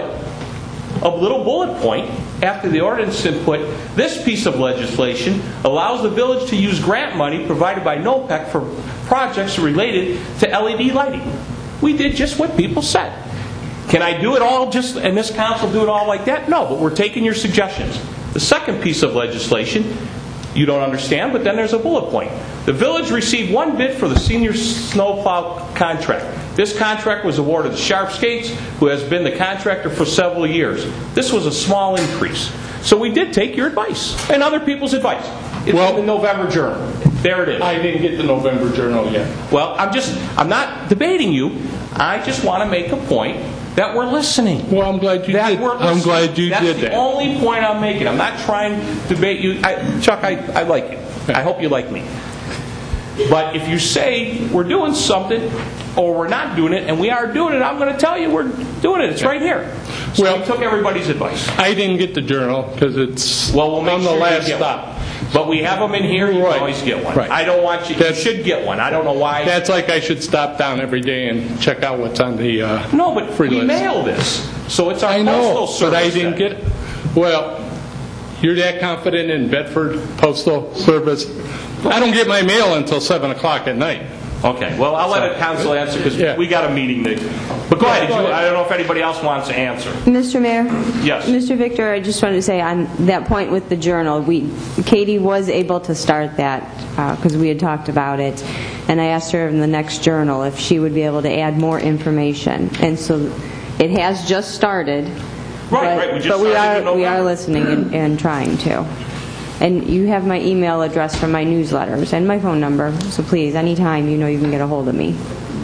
a little bullet point after the ordinance and put, this piece of legislation allows the village to use grant money provided by NOPEC for projects related to LED lighting. We did just what people said. Can I do it all and this council do it all like that? No, but we're taking your suggestions. The second piece of legislation you don't understand, but then there's a bullet point. The village received 1 bid for the senior snowplow contract. This contract was awarded to Sharpscapes, who has been the contractor for several years. This was a small increase. So we did take your advice and other people's advice. It's in the November Journal. There it is. I didn't get the November Journal yet. Well, I'm not debating you. I just want to make a point that we're listening. Well, I'm glad you did. I'm glad you did that. That's the only point I'm making. I'm not trying to debate you. Chuck, I like you. I hope you like me. But if you say we're doing something or we're not doing it, and we are doing it, I'm going to tell you we're doing it. It's right here. So we took everybody's advice. I didn't get the Journal because it's we'll make on the last stop. But we have them in here. You can always get one. Right. I don't want you. You should get one. I don't know why. That's like I should stop down every day and check out what's on the no, but free we list. mail this, so it's our I know, postal service. but I didn't get it. Well, you're that confident in Bedford Postal Service? I don't get my mail until 7 o'clock at night. Okay. Well, I'll let the council answer because we got a meeting. But go ahead. I don't know if anybody else wants to answer. Mr. Mayor? Yes. Mr. Victor, I just wanted to say on that point with the Journal, Katie was able to start that because we had talked about it, and I asked her in the next Journal if she would be able to add more information. And so it has just started. Right. But we are listening and trying to. And you have my email address from my newsletters and my phone number, so please, anytime you can get a hold of me.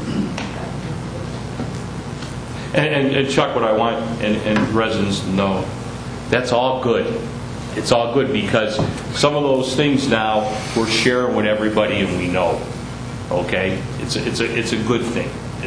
And Chuck, what I want and residents to know, that's all good. It's all good because some of those things now we're sharing with everybody and we know. Okay, it's a good thing.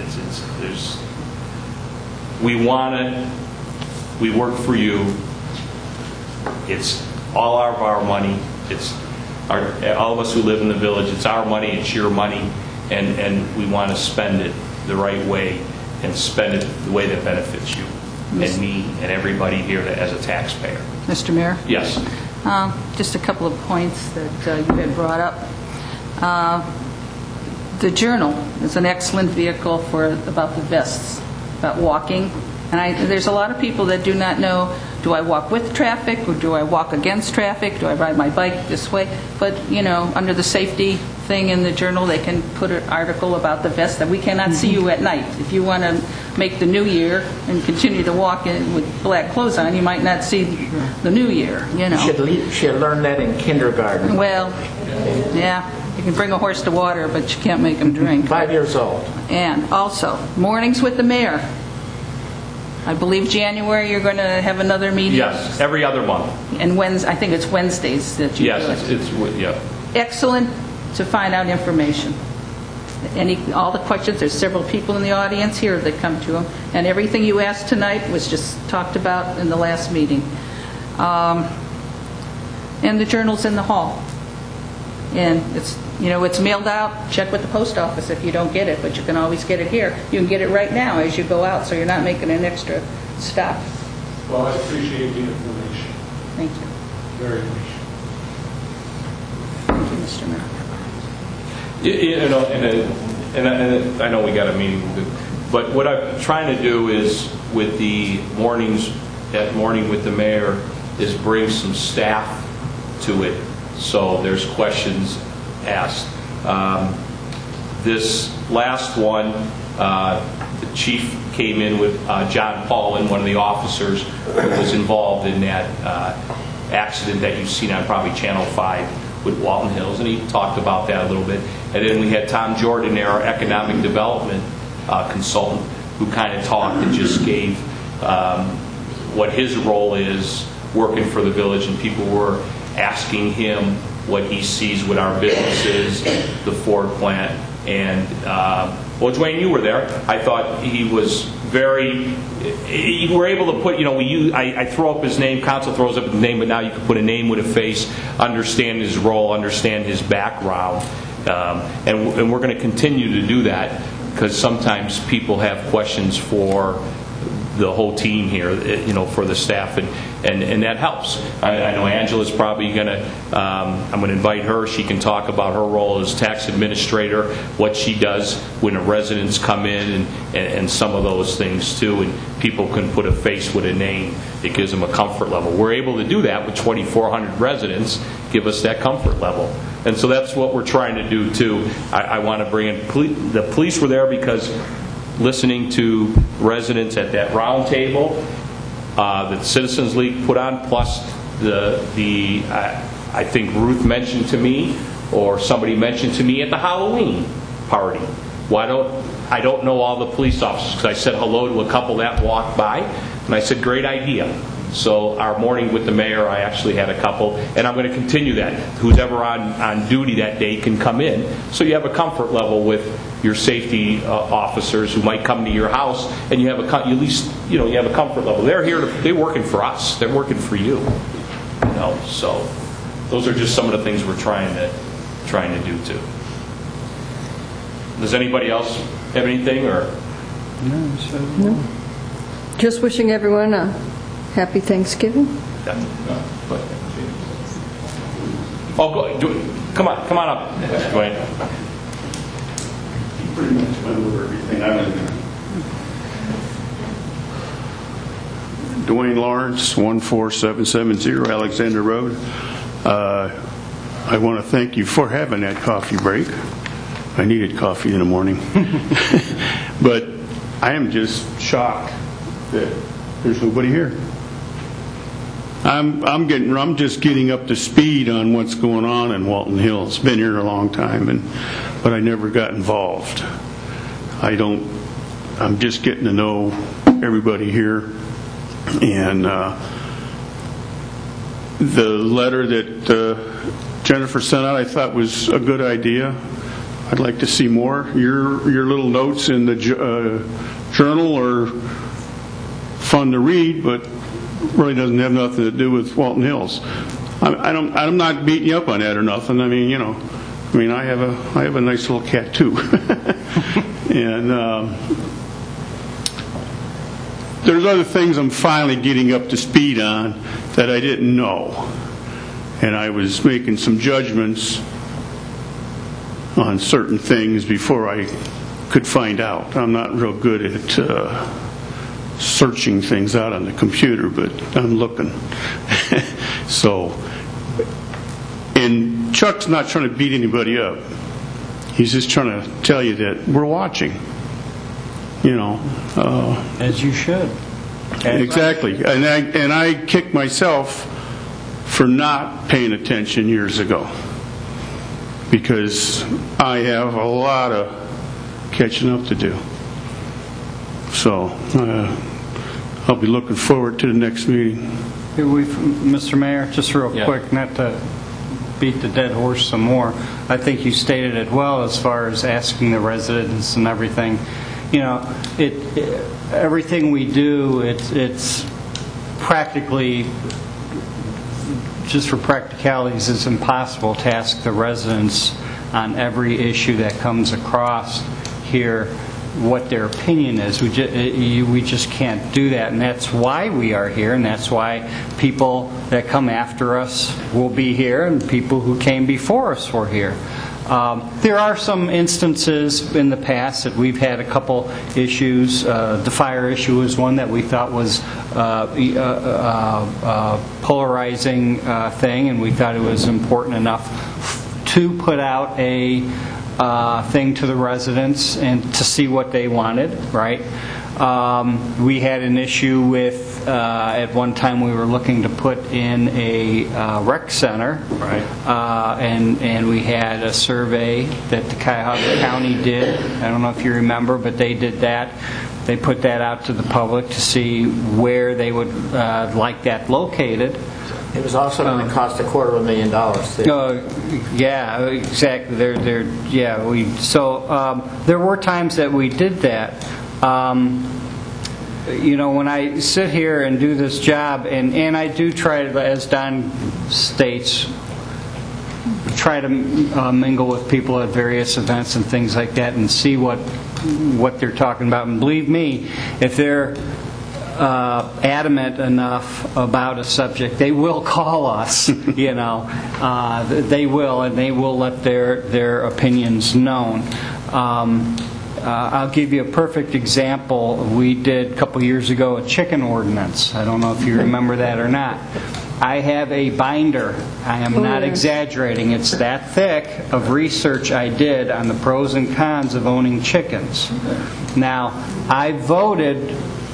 We work for you. It's all of our money. It's all of us who live in the village. It's our money. It's your money, and we want to spend it the right way and spend it the way that benefits you and me and everybody here as a taxpayer. Mr. Mayor? Yes. Just a couple of points that you had brought up. The Journal is an excellent vehicle about the vests, about walking. And there's a lot of people that do not know, do I walk with traffic or do I walk against traffic? Do I ride my bike this way? But, under the safety thing in the Journal, they can put an article about the vest that we cannot see you at night. If you want to make the new year and continue to walk in with black clothes on, you might not see the new year, You should learn that in kindergarten. Well, yeah. You can bring a horse to water, but you can't make him drink. 5 years old. And also, mornings with the mayor. I believe January you're going to have another meeting? Yes, every other month. And I think it's Wednesdays that you do it. Yes, Excellent to find out information. All the questions, there's several people in the audience here that come to them. And everything you asked tonight was just talked about in the last meeting. And the Journal's in the hall. And it's mailed out. Check with the post office if you don't get it, but you can always get it here. You can get it right now as you go out, so you're not making an extra stop. Well, I appreciate the information. Thank you. Very much. Thank you, Mr. Mayor. And I know we got a meeting, but what I'm trying to do is with the that morning with the mayor, is bring some staff to it. So there's questions asked. This last one, the chief came in with John Paulin, one of the officers who was involved in that accident that you've seen on probably Channel 5 with Walton Hills, and he talked about that a little bit. And then we had Tom Jordan there, our economic development consultant, who kind of talked and just gave what his role is working for the village, and people were asking him what he sees with our businesses, the Ford plant, and Dwayne, you were there. I thought he was you were able to put, I throw up his name, council throws up his name, but now you can put a name with a face, understand his role, understand his background, and we're going to continue to do that because sometimes people have questions for the whole team here, for the staff, and that helps. I know Angela's probably going to, I'm going to invite her. She can talk about her role as tax administrator, what she does when residents come in, and some of those things too, and people can put a face with a name. It gives them a comfort level. We're able to do that with 2,400 residents, give us that comfort level. And so that's what we're trying to do too. I want to bring in the police were there because listening to residents at that round table that Citizens League put on, plus I think Ruth mentioned to me, or somebody mentioned to me at the Halloween party. I don't know all the police officers, because I said hello to a couple that walked by, and I said, great idea. So our morning with the mayor, I actually had a couple, and I'm going to continue that. Who's ever on duty that day can come in, so you have a comfort level with your safety officers who might come to your house, and you have at least you have a comfort level. They're here. They're working for us. They're working for you. So those are just some of the things we're trying to do too. Does anybody else have anything or? No. Just wishing everyone a happy Thanksgiving. Come on up, Dwayne. Pretty much went over everything. Dwayne Lawrence, 14770 Alexander Road. I want to thank you for having that coffee break. I needed coffee in the morning. But I am just shocked that there's nobody here. I'm just getting up to speed on what's going on in Walton Hills. Been here a long time, but I never got involved. I'm just getting to know everybody here, and the letter that Jennifer sent out I thought was a good idea. I'd like to see more. Your little notes in the journal are fun to read, but really doesn't have nothing to do with Walton Hills. I'm not beating you up on that or nothing. I mean, I have a nice little cat too, and there's other things I'm finally getting up to speed on that I didn't know, and I was making some judgments on certain things before I could find out. I'm not real good at searching things out on the computer, but I'm looking. So, and Chuck's not trying to beat anybody up. He's just trying to tell you that we're watching. As you should. Exactly. And I kicked myself for not paying attention years ago, because I have a lot of catching up to do. So I'll be looking forward to the next meeting. Mr. Mayor, just real quick, not to beat the dead horse some more. I think you stated it well as far as asking the residents and everything. Everything we do, it's practically, just for practicalities, it's impossible to ask the residents on every issue that comes across here what their opinion is. We just can't do that, and that's why we are here, and that's why people that come after us will be here, and people who came before us were here. There are some instances in the past that we've had a couple issues. The fire issue was one that we thought was polarizing thing, and we thought it was important enough to put out a thing to the residents and to see what they wanted, right? We had an issue with, at one time we were looking to put in a rec center, right? And we had a survey that the Cuyahoga County did. I don't know if you remember, but they did that. They put that out to the public to see where they would like that located. It was also going to cost $250,000. Yeah, exactly. There were times that we did that. When I sit here and do this job, and I do try to, as Don states, try to mingle with people at various events and things like that and see what they're talking about. And believe me, if they're adamant enough about a subject, they will call us. They will, and they will let their opinions known. I'll give you a perfect example. We did a couple years ago a chicken ordinance. I don't know if you remember that or not. I have a binder. I am not exaggerating. It's that thick of research I did on the pros and cons of owning chickens. Now, I voted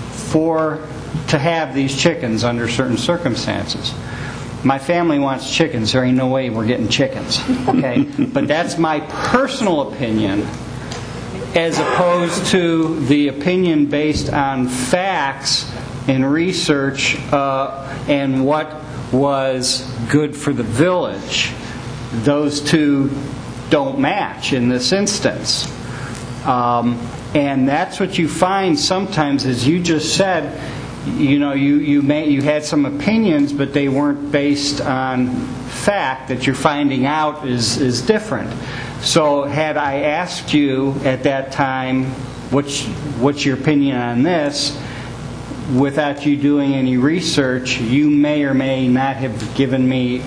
to have these chickens under certain circumstances. My family wants chickens. There ain't no way we're getting chickens. Okay? But that's my personal opinion, as opposed to the opinion based on facts and research and what was good for the village. Those two don't match in this instance. And that's what you find sometimes, as you just said. You had some opinions, but they weren't based on fact. That you're finding out is different. So had I asked you at that time, what's your opinion on this, without you doing any research, you may or may not have given me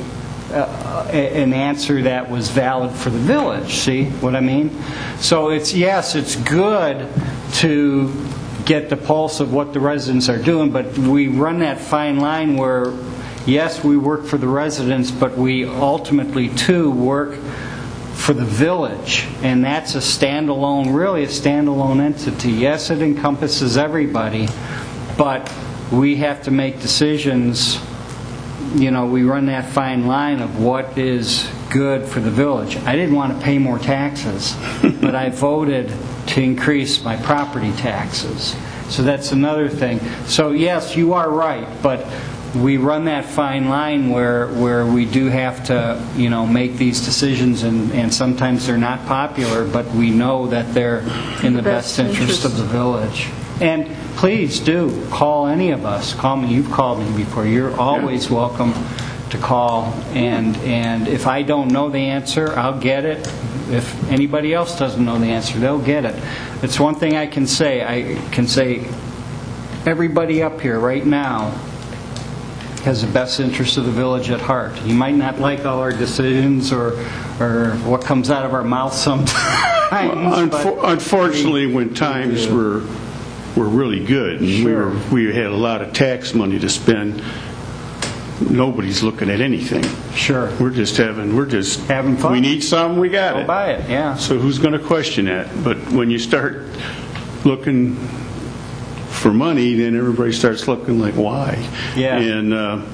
an answer that was valid for the village. See what I mean? So it's good to get the pulse of what the residents are doing, but we run that fine line where, yes, we work for the residents, but we ultimately, too, work for the village. And that's really a standalone entity. Yes, it encompasses everybody, but we have to make decisions. We run that fine line of what is good for the village. I didn't want to pay more taxes, but I voted to increase my property taxes. So that's another thing. So yes, you are right, but we run that fine line where we do have to, make these decisions, and sometimes they're not popular, but we know that they're in the best interest of the village. And please do call any of us. Call me. You've called me before. You're always welcome to call. And if I don't know the answer, I'll get it. If anybody else doesn't know the answer, they'll get it. It's one thing I can say. I can say everybody up here right now has the best interest of the village at heart. You might not like all our decisions or what comes out of our mouth sometimes. Unfortunately, when times were really good and we had a lot of tax money to spend, nobody's looking at anything. Sure. We're just having fun. We need some, we got it. Go buy it, yeah. So who's going to question that? But when you start looking for money, then everybody starts looking like, why? Yeah. And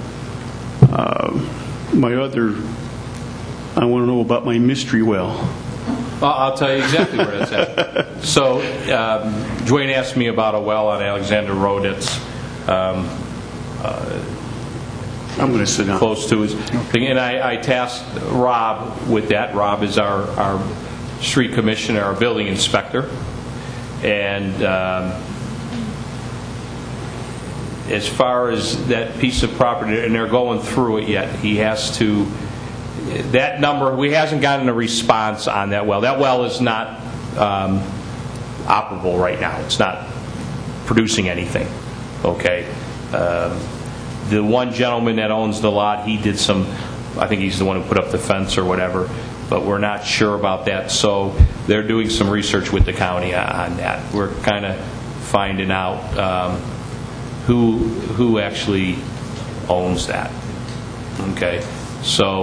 I want to know about my mystery well. I'll tell you exactly where that's at. So, Dwayne asked me about a well on Alexander Road that's I'm going to sit down. Close to his thing. And I tasked Rob with that. Rob is our street commissioner, our building inspector. And as far as that piece of property, and they're going through it yet, he has to... That number, we hasn't gotten a response on that well. That well is not operable right now. It's not producing anything. Okay. The one gentleman that owns the lot, he did some, I think he's the one who put up the fence or whatever, but we're not sure about that. So they're doing some research with the county on that. We're kind of finding out who actually owns that. Okay. So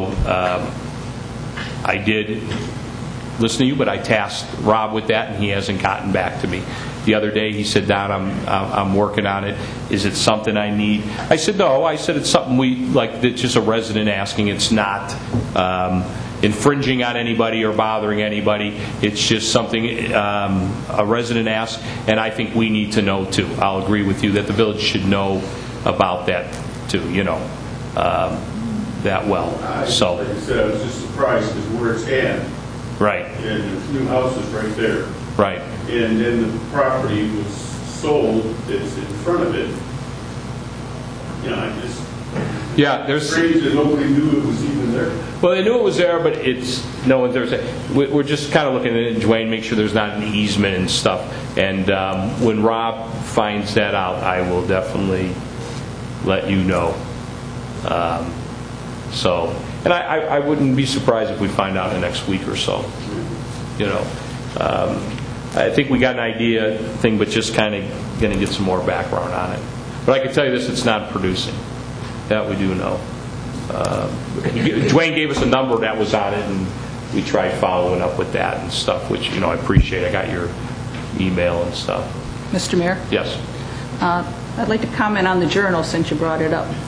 I did listen to you, but I tasked Rob with that, and he hasn't gotten back to me. The other day he said, Don, I'm working on it. Is it something I need? I said, no. I said, it's something it's just a resident asking. It's not infringing on anybody or bothering anybody. It's just something a resident asked, and I think we need to know too. I'll agree with you that the village should know about that too, that well. So, like I said, I was just surprised because where it's at. Right. And the new house is right there. Right. And then the property was sold. It's in front of it. There's strange that nobody knew it was even there. Well, they knew it was there, but no one's there. We're just kind of looking at it, Dwayne, make sure there's not an easement and stuff. And when Rob finds that out, I will definitely let you know. And I wouldn't be surprised if we find out in the next week or so. I think we got an idea thing, but just kind of going to get some more background on it. But I can tell you this, it's not producing. That we do know. Dwayne gave us a number that was on it, and we tried following up with that and stuff, which, I appreciate. I got your email and stuff. Mr. Mayor? Yes. I'd like to comment on the Journal since you brought it up.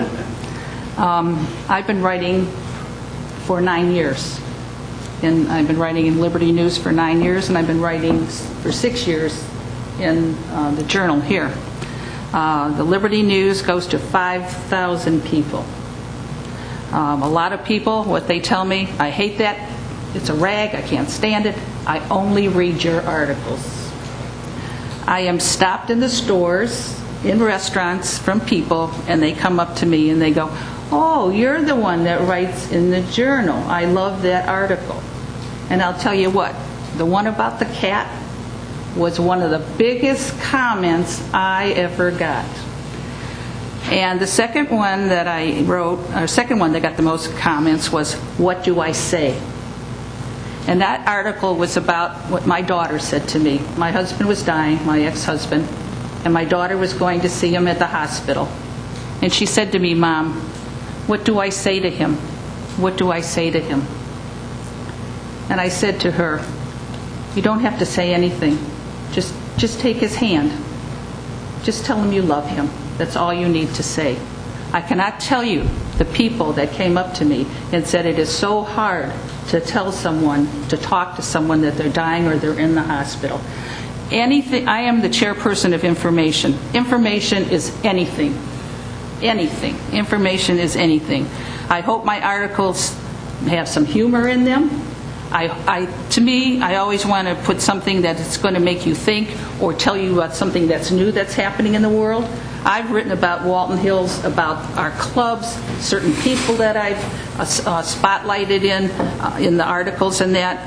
I've been writing for 9 years. And I've been writing in Liberty News for 9 years, and I've been writing for 6 years in the Journal here. The Liberty News goes to 5,000 people. A lot of people, what they tell me, I hate that. It's a rag. I can't stand it. I only read your articles. I am stopped in the stores, in restaurants, from people, and they come up to me and they go, "Oh, you're the one that writes in the Journal. I love that article." And I'll tell you what, the one about the cat was one of the biggest comments I ever got. And the second one that I wrote, or second one that got the most comments was, "What do I say?" And that article was about what my daughter said to me. My husband was dying, my ex-husband, and my daughter was going to see him at the hospital. And she said to me, "Mom, what do I say to him? What do I say to him?" And I said to her, "You don't have to say anything. Just take his hand. Just tell him you love him. That's all you need to say." I cannot tell you the people that came up to me and said it is so hard to tell someone, to talk to someone that they're dying or they're in the hospital. Anything. I am the chairperson of information. Information is anything. Anything. Information is anything. I hope my articles have some humor in them. To me, I always want to put something that is going to make you think or tell you about something that's new that's happening in the world. I've written about Walton Hills, about our clubs, certain people that I've spotlighted in the articles and that.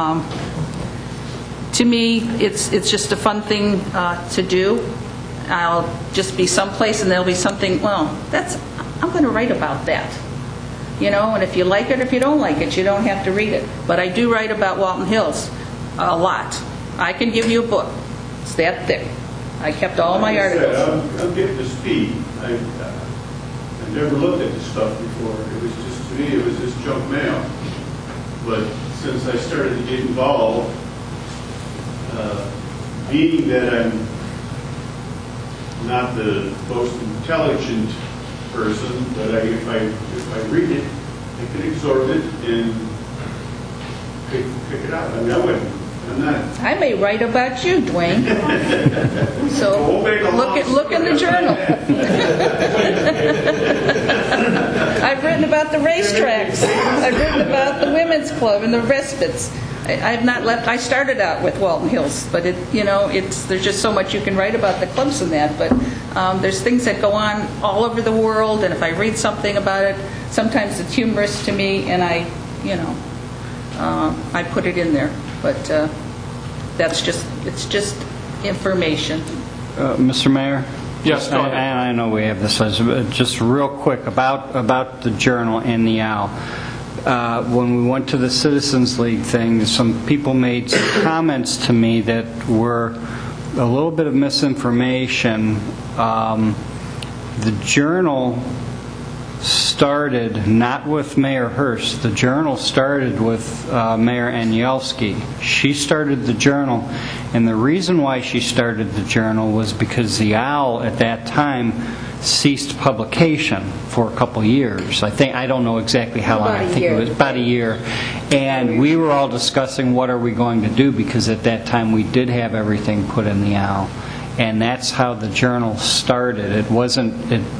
To me, it's just a fun thing to do. I'll just be someplace and there'll be something, I'm going to write about that. And if you like it or if you don't like it, you don't have to read it. But I do write about Walton Hills a lot. I can give you a book. It's that thick. I kept all my articles. I'm getting to speed. I never looked at this stuff before. It was just, to me, it was just junk mail. But since I started to get involved, being that I'm not the most intelligent person, but if I read it, I can absorb it and pick it out. I'm not. I may write about you, Dwayne. So look in the Journal. I've written about the racetracks. I've written about the women's club and the respites. I've not left. I started out with Walton Hills, but there's just so much you can write about the clubs and that. But there's things that go on all over the world, and if I read something about it, sometimes it's humorous to me, and I put it in there. But it's just information. Mr. Mayor? Yes, go ahead. I know we have this, just real quick about the Journal and the OWL. When we went to the Citizens League thing, some people made some comments to me that were a little bit of misinformation. The Journal started not with Mayor Hearst. The Journal started with Mayor Anielski. She started the Journal, and the reason why she started the Journal was because the OWL at that time ceased publication for a couple years. I don't know exactly how long. I think it was about a year. And we were all discussing what are we going to do, because at that time we did have everything put in the OWL. And that's how the Journal started. It wasn't.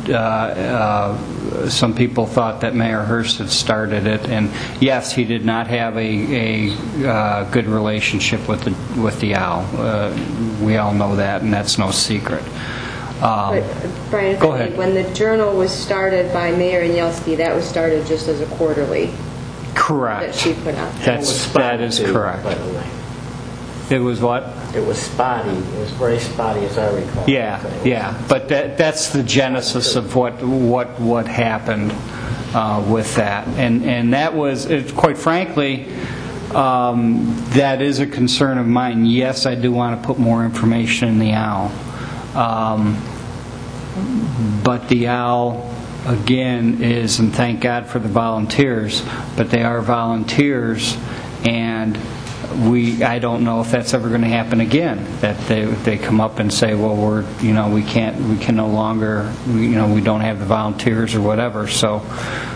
Some people thought that Mayor Hearst had started it, and yes, he did not have a good relationship with the OWL. We all know that, and that's no secret. But Brian, go ahead. When the Journal was started by Mayor Anielski, that was started just as a quarterly. Correct. That she put out. That is correct. By the way. It was what? It was spotty. It was very spotty, as I recall. Yeah. But that's the genesis of what happened with that, and that was, quite frankly, that is a concern of mine. Yes, I do want to put more information in the OWL, but the OWL again, is, and thank God for the volunteers, but they are volunteers, and I don't know if that's ever going to happen again, that they come up and say, well, we can no longer, we don't have the volunteers or whatever. So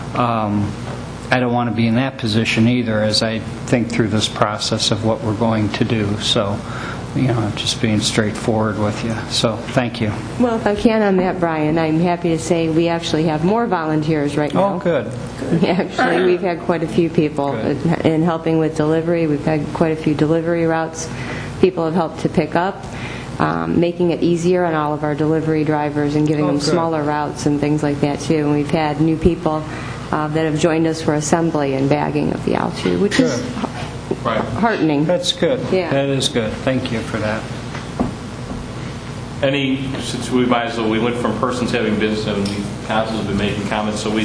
I don't want to be in that position either as I think through this process of what we're going to do. So, just being straightforward with you. So, thank you. Well, if I can on that, Brian, I'm happy to say we actually have more volunteers right now. Oh, good. Actually, we've had quite a few people in helping with delivery. We've had quite a few delivery routes people have helped to pick up, making it easier on all of our delivery drivers and giving them smaller routes and things like that, too. And we've had new people that have joined us for assembly and bagging of the Altu, which is heartening. That's good. Yeah. That is good. Thank you for that. Since we went from persons having business and council's been making comments, so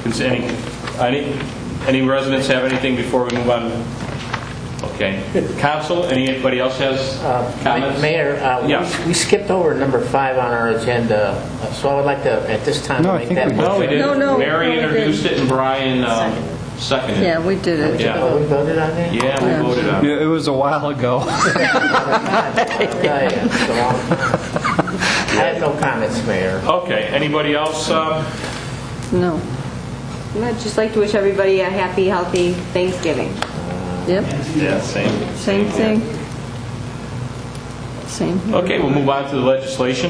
any residents have anything before we move on? Okay. Council, anybody else has comments? Mayor, Yeah. we skipped over number 5 on our agenda, so I would like to, at this time, make that motion. No, we didn't. No, Mary we introduced didn't. it and Brian seconded it. Yeah, we did it. Yeah. Oh, we voted on that? Yeah, we voted on it. It was a while ago. I have no comments, Mayor. Okay. Anybody else? No. I'd just like to wish everybody a happy, healthy Thanksgiving. Yep. Yeah, same. Same thing. Same. Okay, we'll move on to the legislation.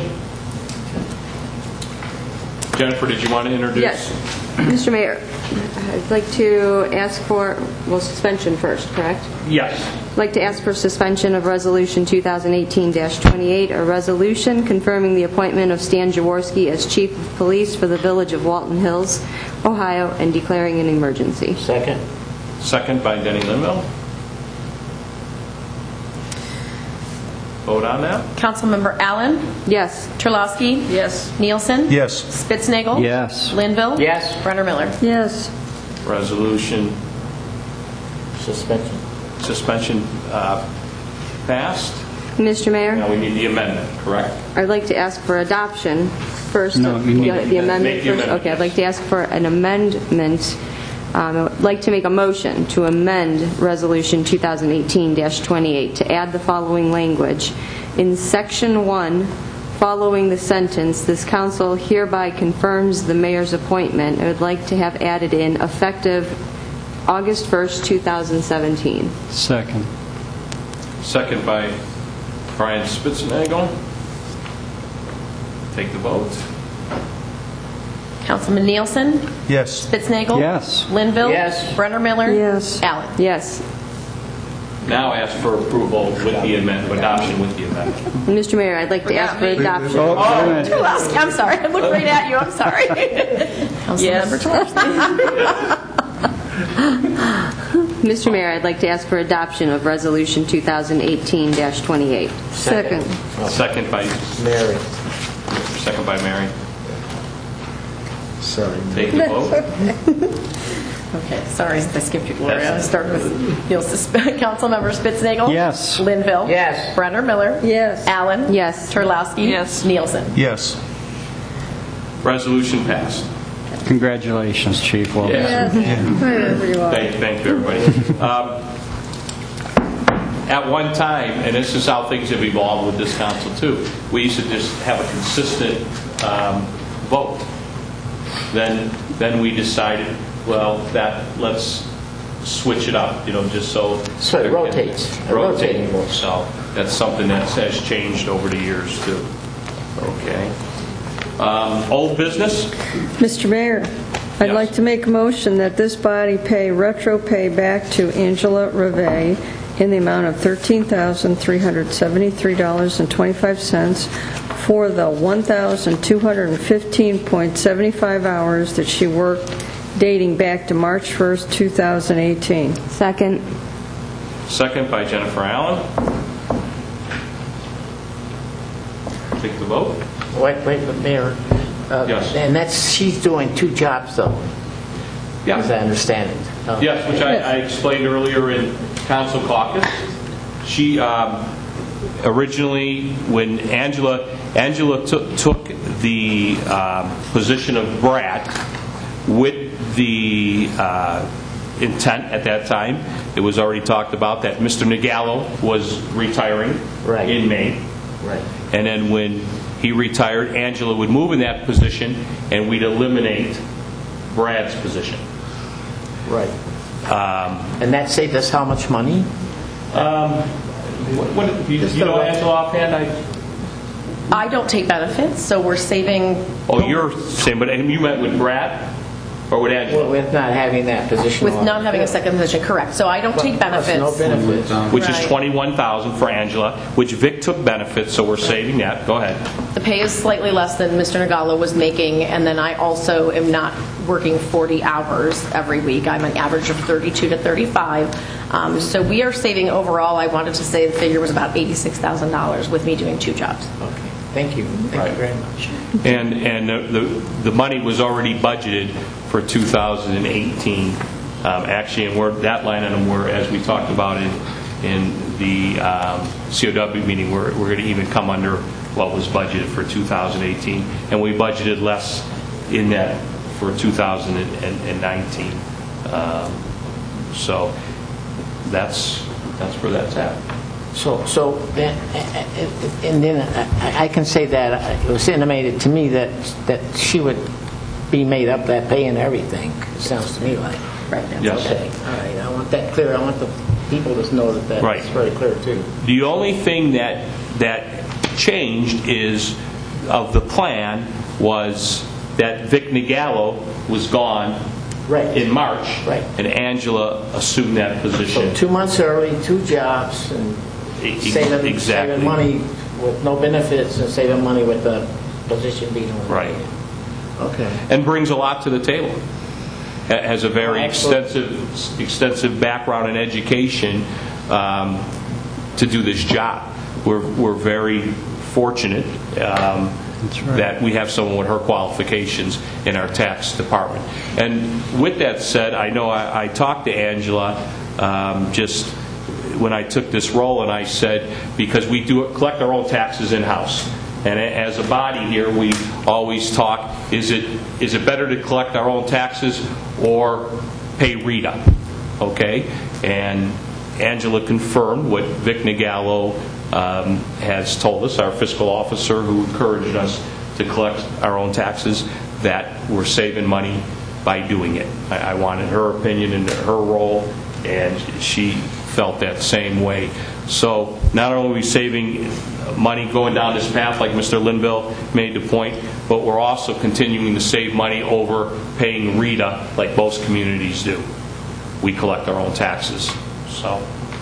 Jennifer, did you want to introduce? Yes. Mr. Mayor, I'd like to ask for, suspension first, correct? Yes. I'd like to ask for suspension of Resolution 2018-28, a resolution confirming the appointment of Stan Jaworski as Chief of Police for the Village of Walton Hills, Ohio, and declaring an emergency. Second. Second by Denny Linville. Vote on that. Councilmember Allen? Yes. Terlowski? Yes. Nielsen? Yes. Spitznagel? Yes. Linville? Yes. Brenner Miller? Yes. Resolution Suspension. passed. Mr. Mayor? Now we need the amendment, correct? I'd like to ask for adoption first. No, you need the amendment Make the first. amendment, Okay, I'd yes. like to ask for an amendment. I'd like to make a motion to amend Resolution 2018-28 to add the following language. In Section 1, following the sentence, "This council hereby confirms the mayor's appointment," I would like to have added in effective August 1st, 2017. Second. Second by Brian Spitznagel. Take the vote. Councilman Nielsen? Yes. Spitznagel? Yes. Linville? Yes. Brenner Miller? Yes. Allen? Yes. Now ask for approval with the amendment, adoption with the amendment. Mr. Mayor, I'd like to ask for adoption. Oh, wait a minute. Terlowski, I'm sorry. I looked right at you. I'm sorry. Councilmember Terlowski? Mr. Mayor, I'd like to ask for adoption of Resolution 2018-28. Second. Second by Mary. Second by Mary. Sorry. Take the vote. Okay, sorry, I skipped you, Gloria. I'll start with Councilmember Spitznagel? Yes. Linville? Yes. Brenner Miller? Yes. Allen? Yes. Terlowski? Yes. Nielsen? Yes. Resolution passed. Congratulations, Chief. Well done. Yes. Wherever you are. Thank you, everybody. At one time, and this is how things have evolved with this council too, we used to just have a consistent vote. Then we decided, well, let's switch it up, just so. So it rotates. A rotating vote. So that's something that has changed over the years too. Okay. Old business? Mr. Mayor, I'd Yes. like to make a motion that this body pay retro pay back to Angela Reve in the amount of $13,373.25 for the 1,215.75 hours that she worked dating back to March 1st, 2018. Second. Second by Jennifer Allen. Take the vote. Wait, Mayor. Yes. And she's doing 2 jobs, though, as I understand it. Yes, which I explained earlier in Council Caucus. She originally, when Angela took the position of Brad with the intent at that time, it was already talked about that Mr. Nagallo was retiring in May. Right. And then when he retired, Angela would move in that position, and we'd eliminate Brad's position. Right. And that saved us how much money? Do you know Angela offhand? I don't take benefits, so we're saving. Oh, you're saying, but you met with Brad or with Angela? Well, with not having that position. With not having a second position, correct. So I don't take benefits. No benefits. Which is $21,000 for Angela, which Vic took benefits, so we're saving that. Go ahead. The pay is slightly less than Mr. Nagallo was making, and then I also am not working 40 hours every week. I'm an average of 32 to 35. So we are saving overall, I wanted to say the figure was about $86,000 with me doing 2 jobs. Okay. Thank you. Thank you very much. And the money was already budgeted for 2018, actually, and that line item, as we talked about in the COW meeting, we're going to even come under what was budgeted for 2018, and we budgeted less in that for 2019. So that's where that's at. So then, and then I can say that it was intimated to me that she would be made up that pay and everything. It sounds to me like. Right. Yes. Okay. All right. I want that clear. I want the people to know that that's very clear too. The only thing that changed of the plan was that Vic Nagallo was gone in March, and Angela assumed that position. So 2 months early, 2 jobs, and saving money with no benefits and saving money with the position being eliminated. Right. Okay. And brings a lot to the table. Has a very extensive background in education to do this job. We're very fortunate that we have someone with her qualifications in our tax department. And with that said, I know I talked to Angela just when I took this role, and I said, because we collect our own taxes in-house. And as a body here, we always talk, is it better to collect our own taxes or pay RETA? Okay? And Angela confirmed what Vic Nagallo has told us, our fiscal officer who encouraged us to collect our own taxes, that we're saving money by doing it. I wanted her opinion and her role, and she felt that same way. So not only are we saving money going down this path, like Mr. Linville made the point, but we're also continuing to save money over paying RETA like most communities do. We collect our own taxes. So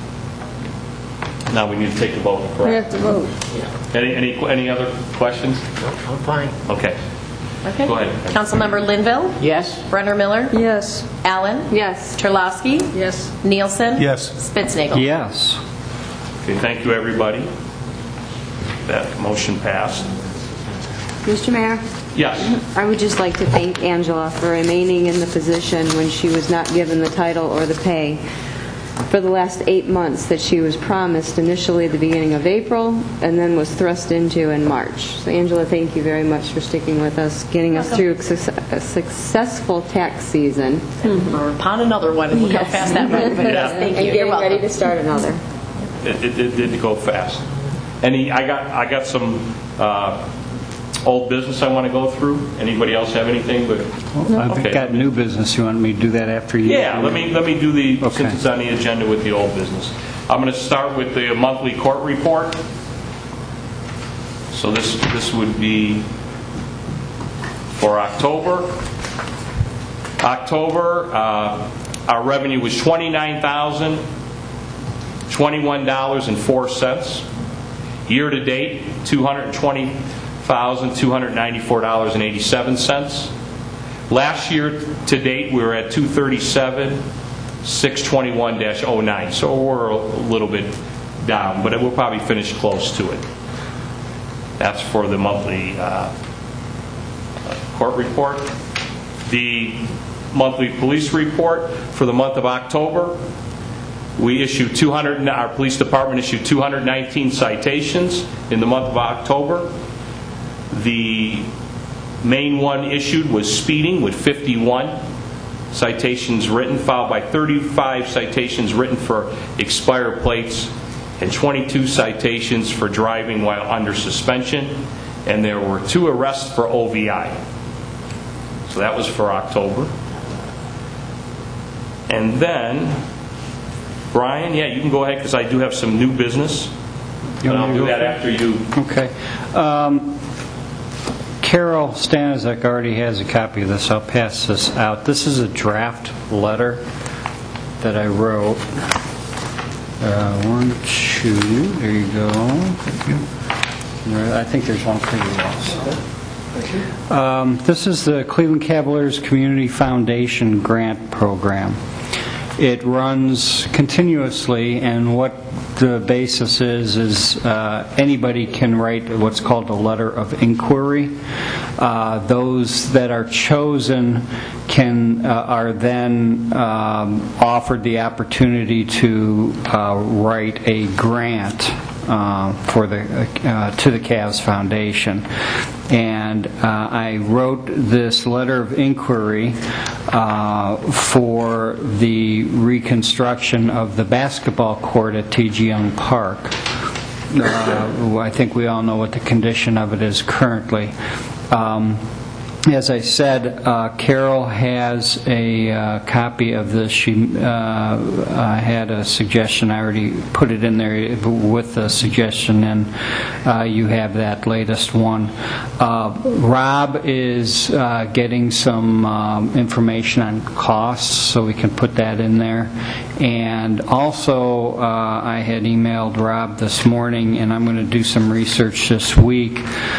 now we need to take the vote, correct? We have to vote. Yeah. Any other questions? No, I'm fine. Okay. Okay. Go ahead. Councilmember Linville? Yes. Brenner Miller? Yes. Allen? Yes. Terlasky? Yes. Nielsen? Yes. Spitznagel? Yes. Okay, thank you, everybody. That motion passed. Mr. Mayor? Yes. I would just like to thank Angela for remaining in the position when she was not given the title or the pay for the last 8 months that she was promised initially at the beginning of April and then was thrust into in March. So Angela, thank you very much for sticking with us, getting us through a successful tax season. We're upon another one, and look how fast that went. But yes, thank you. And You're getting welcome. ready to start another. It did go fast. I got some old business I want to go through. Anybody else have anything? I've got new business. You want me to do that after you? Yeah, let me do since it's on the agenda with the old business. I'm going to start with the monthly court report. So this would be for October. Our revenue was $29,021.04. Year to date, $220,294.87. Last year to date, we were at $237,621.09. So we're a little bit down, but we'll probably finish close to it. That's for the monthly court report. The monthly police report for the month of October, Our police department issued 219 citations in the month of October. The main one issued was speeding with 51 citations written, followed by 35 citations written for expired plates and 22 citations for driving while under suspension, and there were 2 arrests for OVI. So that was for October. And then, Brian, yeah, you can go ahead because I do have some new business. And I'll do that after you. Okay. Carol Stanizek already has a copy of this. I'll pass this out. This is a draft letter that I wrote. 1, 2, there you go. Thank you. I think there's one for you also. This is the Cleveland Cavaliers Community Foundation Grant Program. It runs continuously, and what the basis is anybody can write what's called a letter of inquiry. Those that are chosen are then offered the opportunity to write a grant to the Cavs Foundation. And I wrote this letter of inquiry for the reconstruction of the basketball court at T.G. Young Park. I think we all know what the condition of it is currently. As I said, Carol has a copy of this. She had a suggestion. I already put it in there with the suggestion, and you have that latest one. Rob is getting some information on costs, so we can put that in there. And also, I had emailed Rob this morning, and I'm going to do some research this week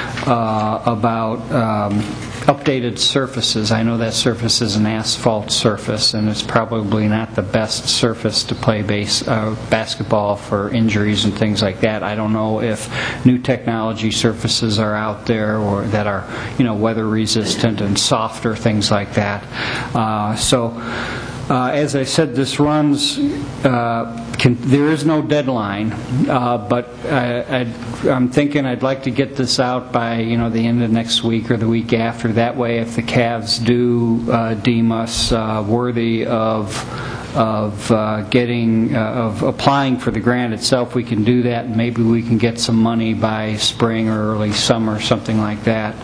about updated surfaces. I know that surface is an asphalt surface, and it's probably not the best surface to play basketball for injuries and things like that. I don't know if new technology surfaces are out there or that are, weather resistant and softer, things like that. As I said, this runs. There is no deadline, but I'm thinking I'd like to get this out by the end of next week or the week after. That way, if the Cavs do deem us worthy of applying for the grant itself, we can do that, and maybe we can get some money by spring or early summer, something like that.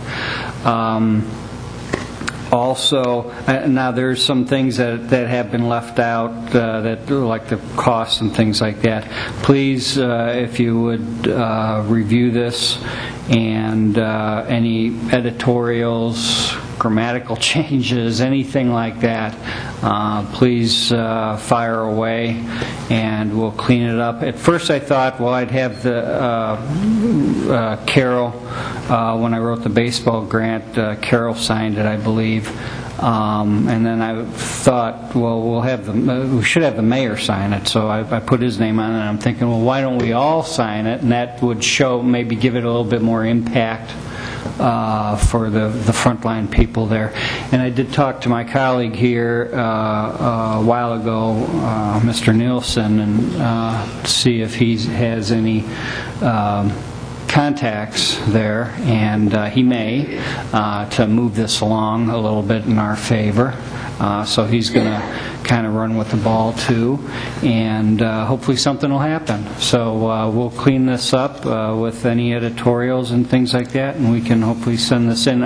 Also, now there's some things that have been left out, that like the costs and things like that. Please, if you would review this, and any editorials, grammatical changes, anything like that, please fire away, and we'll clean it up. At first I thought, I'd have the Carol, when I wrote the baseball grant, Carol signed it, I believe. And then I thought, we should have the mayor sign it. So I put his name on it, and I'm thinking, why don't we all sign it? And that would maybe give it a little bit more impact for the frontline people there. And I did talk to my colleague here a while ago, Mr. Nielsen, and see if he has any contacts there, and he may, to move this along a little bit in our favor. So he's going to kind of run with the ball too, and hopefully something will happen. So we'll clean this up with any editorials and things like that, and we can hopefully send this in.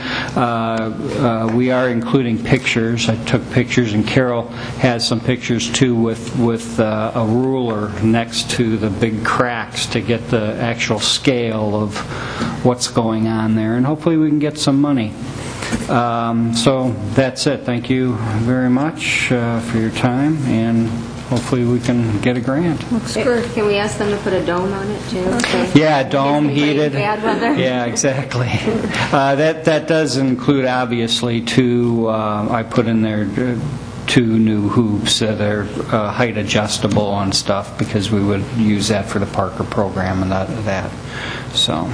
We are including pictures. I took pictures, and Carol has some pictures too with a ruler next to the big cracks to get the actual scale of what's going on there, and hopefully we can get some money. So that's it. Thank you very much for your time, and hopefully we can get a grant. Looks good. Can we ask them to put a dome on it too? Okay. Yeah, dome heated. Bad weather. Yeah, exactly. That does include obviously I put in there 2 new hoops that are height adjustable and stuff, because we would use that for the Parker program and that. So.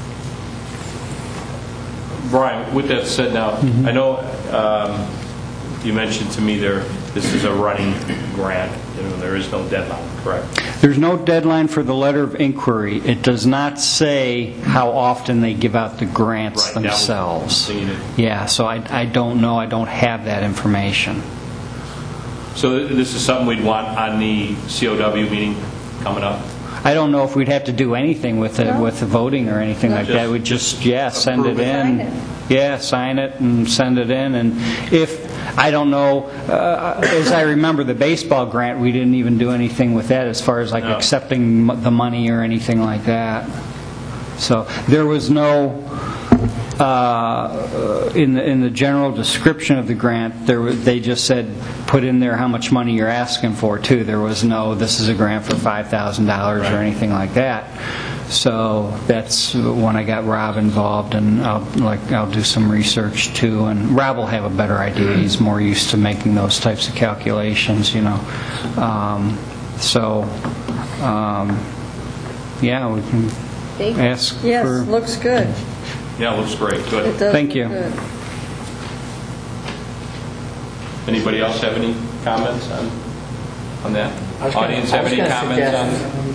Brian, with that said now, I know you mentioned to me this is a running grant. There is no deadline, correct? There's no deadline for the letter of inquiry. It does not say how often they give out the grants themselves. Yeah, so I don't know. I don't have that information. So this is something we'd want on the COW meeting coming up? I don't know if we'd have to do anything with the voting or anything like that. We'd just send it in. Yeah, sign it and send it in. And if, I don't know, as I remember the baseball grant, we didn't even do anything with that as far as like accepting the money or anything like that. So there was no, in the general description of the grant, they just said put in there how much money you're asking for too. There was no, this is a grant for $5,000 or anything like that. So that's when I got Rob involved, and I'll do some research too. And Rob will have a better idea. He's more used to making those types of calculations, Yeah, we can ask for. Yes, looks good. Yeah, it looks great. Good. It does Thank look you. Good. Anybody else have any comments on that? Audience have any comments on?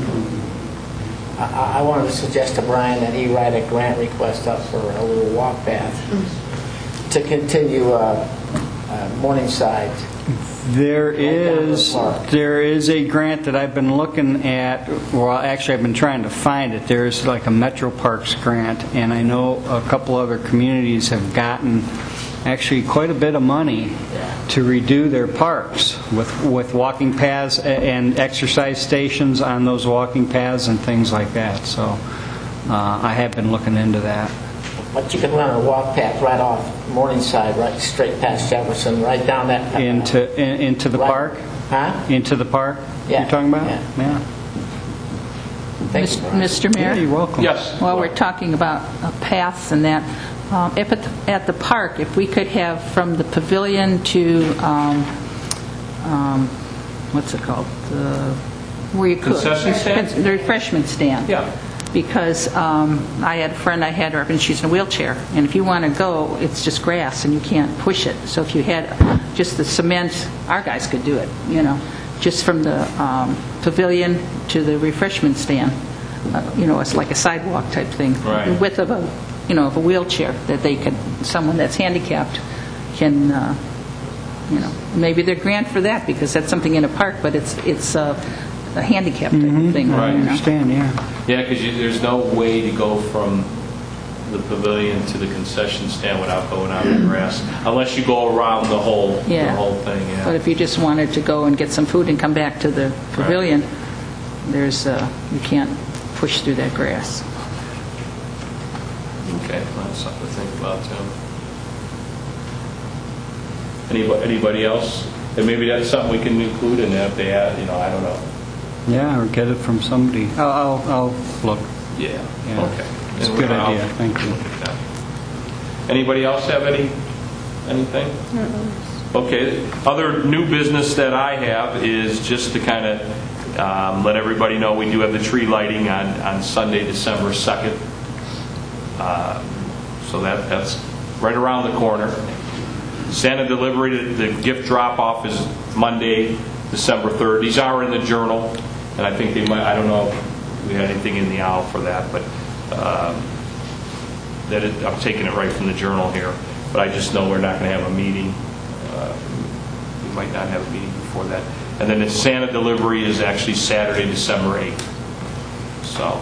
I wanted to suggest to Brian that he write a grant request up for a little walk path to continue Morningside. There is a grant that I've been looking at. Well, actually, I've been trying to find it. There's like a Metro Parks grant, and I know a couple other communities have gotten actually quite a bit of money to redo their parks with walking paths and exercise stations on those walking paths and things like that. So I have been looking into that. But you can run a walk path right off Morningside, right straight past Jefferson, right down that into the park. Huh? Into the park. Yeah. You're talking about? Yeah. Thanks, Mr. Mayor. Yeah, you're welcome. Yes. While we're talking about paths and that, at the park, if we could have from the pavilion to what's it called? Where you cook. Concession stand? The refreshment stand. Yeah. Because I had a friend, I had her up, and she's in a wheelchair. And if you want to go, it's just grass, and you can't push it. So if you had just the cement, our guys could do it, just from the pavilion to the refreshment stand. It's like a sidewalk type thing. Right. The width of a wheelchair that someone that's handicapped can, maybe they're grant for that because that's something in a park, but it's a handicap type of thing. Right. I understand, yeah. Yeah, because there's no way to go from the pavilion to the concession stand without going on the grass, unless you go around the whole thing. Yeah. But if you just wanted to go and get some food and come back to the pavilion, there's you can't push through that grass. Okay, well, that's something to think about too. Anybody else? And maybe that's something we can include in that if they have, I don't know. Yeah, or get it from somebody. I'll look. Yeah. Okay. It's a good idea. Thank you. Anybody else have anything? Okay. Other new business that I have is just to kind of let everybody know we do have the tree lighting on Sunday, December 2nd. So that's right around the corner. Santa delivery, the gift drop-off is Monday, December 3rd. These are in the Journal, and I think they might, I don't know if we had anything in the Owl for that, but I'm taking it right from the Journal here. But I just know we're not going to have a meeting. We might not have a meeting before that. And then the Santa delivery is actually Saturday, December 8th. So.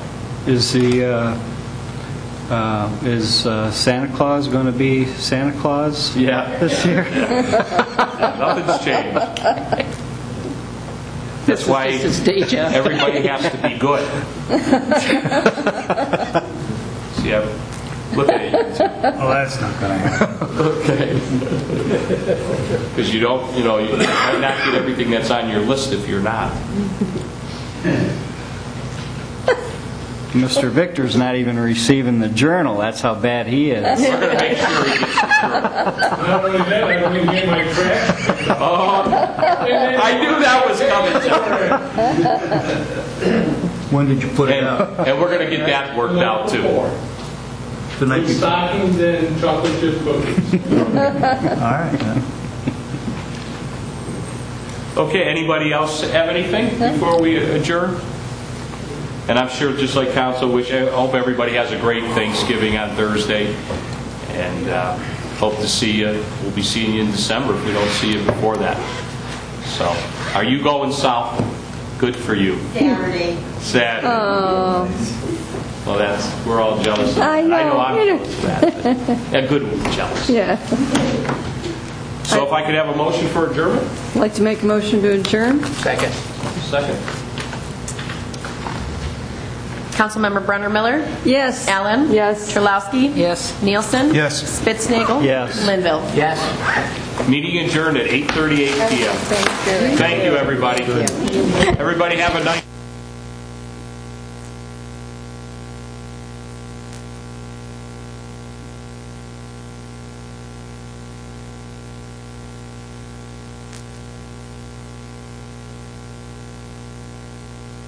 Is Santa Claus going to be Santa Claus this year? Nothing's changed. That's why everybody has to be good. See, look at it. Oh, that's not going to happen. Okay. Because you might not get everything that's on your list if you're not. Mr. Victor's not even receiving the Journal. That's how bad he is. We're going to make sure he gets the Journal. Not only that, I'm going to get my crack. I knew that was coming. When did you put it out? And we're going to get that worked out too. Stockings and chocolate chip cookies. All right. Okay, anybody else have anything before we adjourn? And I'm sure, just like council, I hope everybody has a great Thanksgiving on Thursday. And hope to see you. We'll be seeing you in December if we don't see you before that. So, are you going south? Good for you. Saturday. Oh. Well, we're all jealous. I know. I'm jealous of that. Yeah, good jealous. Yeah. So if I could have a motion for adjournment? I'd like to make a motion to adjourn. Second. Councilmember Brenner Miller? Yes. Allen? Yes. Terlowski? Yes. Nielsen? Yes. Spitznagel? Yes. Linville? Yes. Meeting adjourned at 8:38 p.m. Thank you, everybody. Everybody have a nice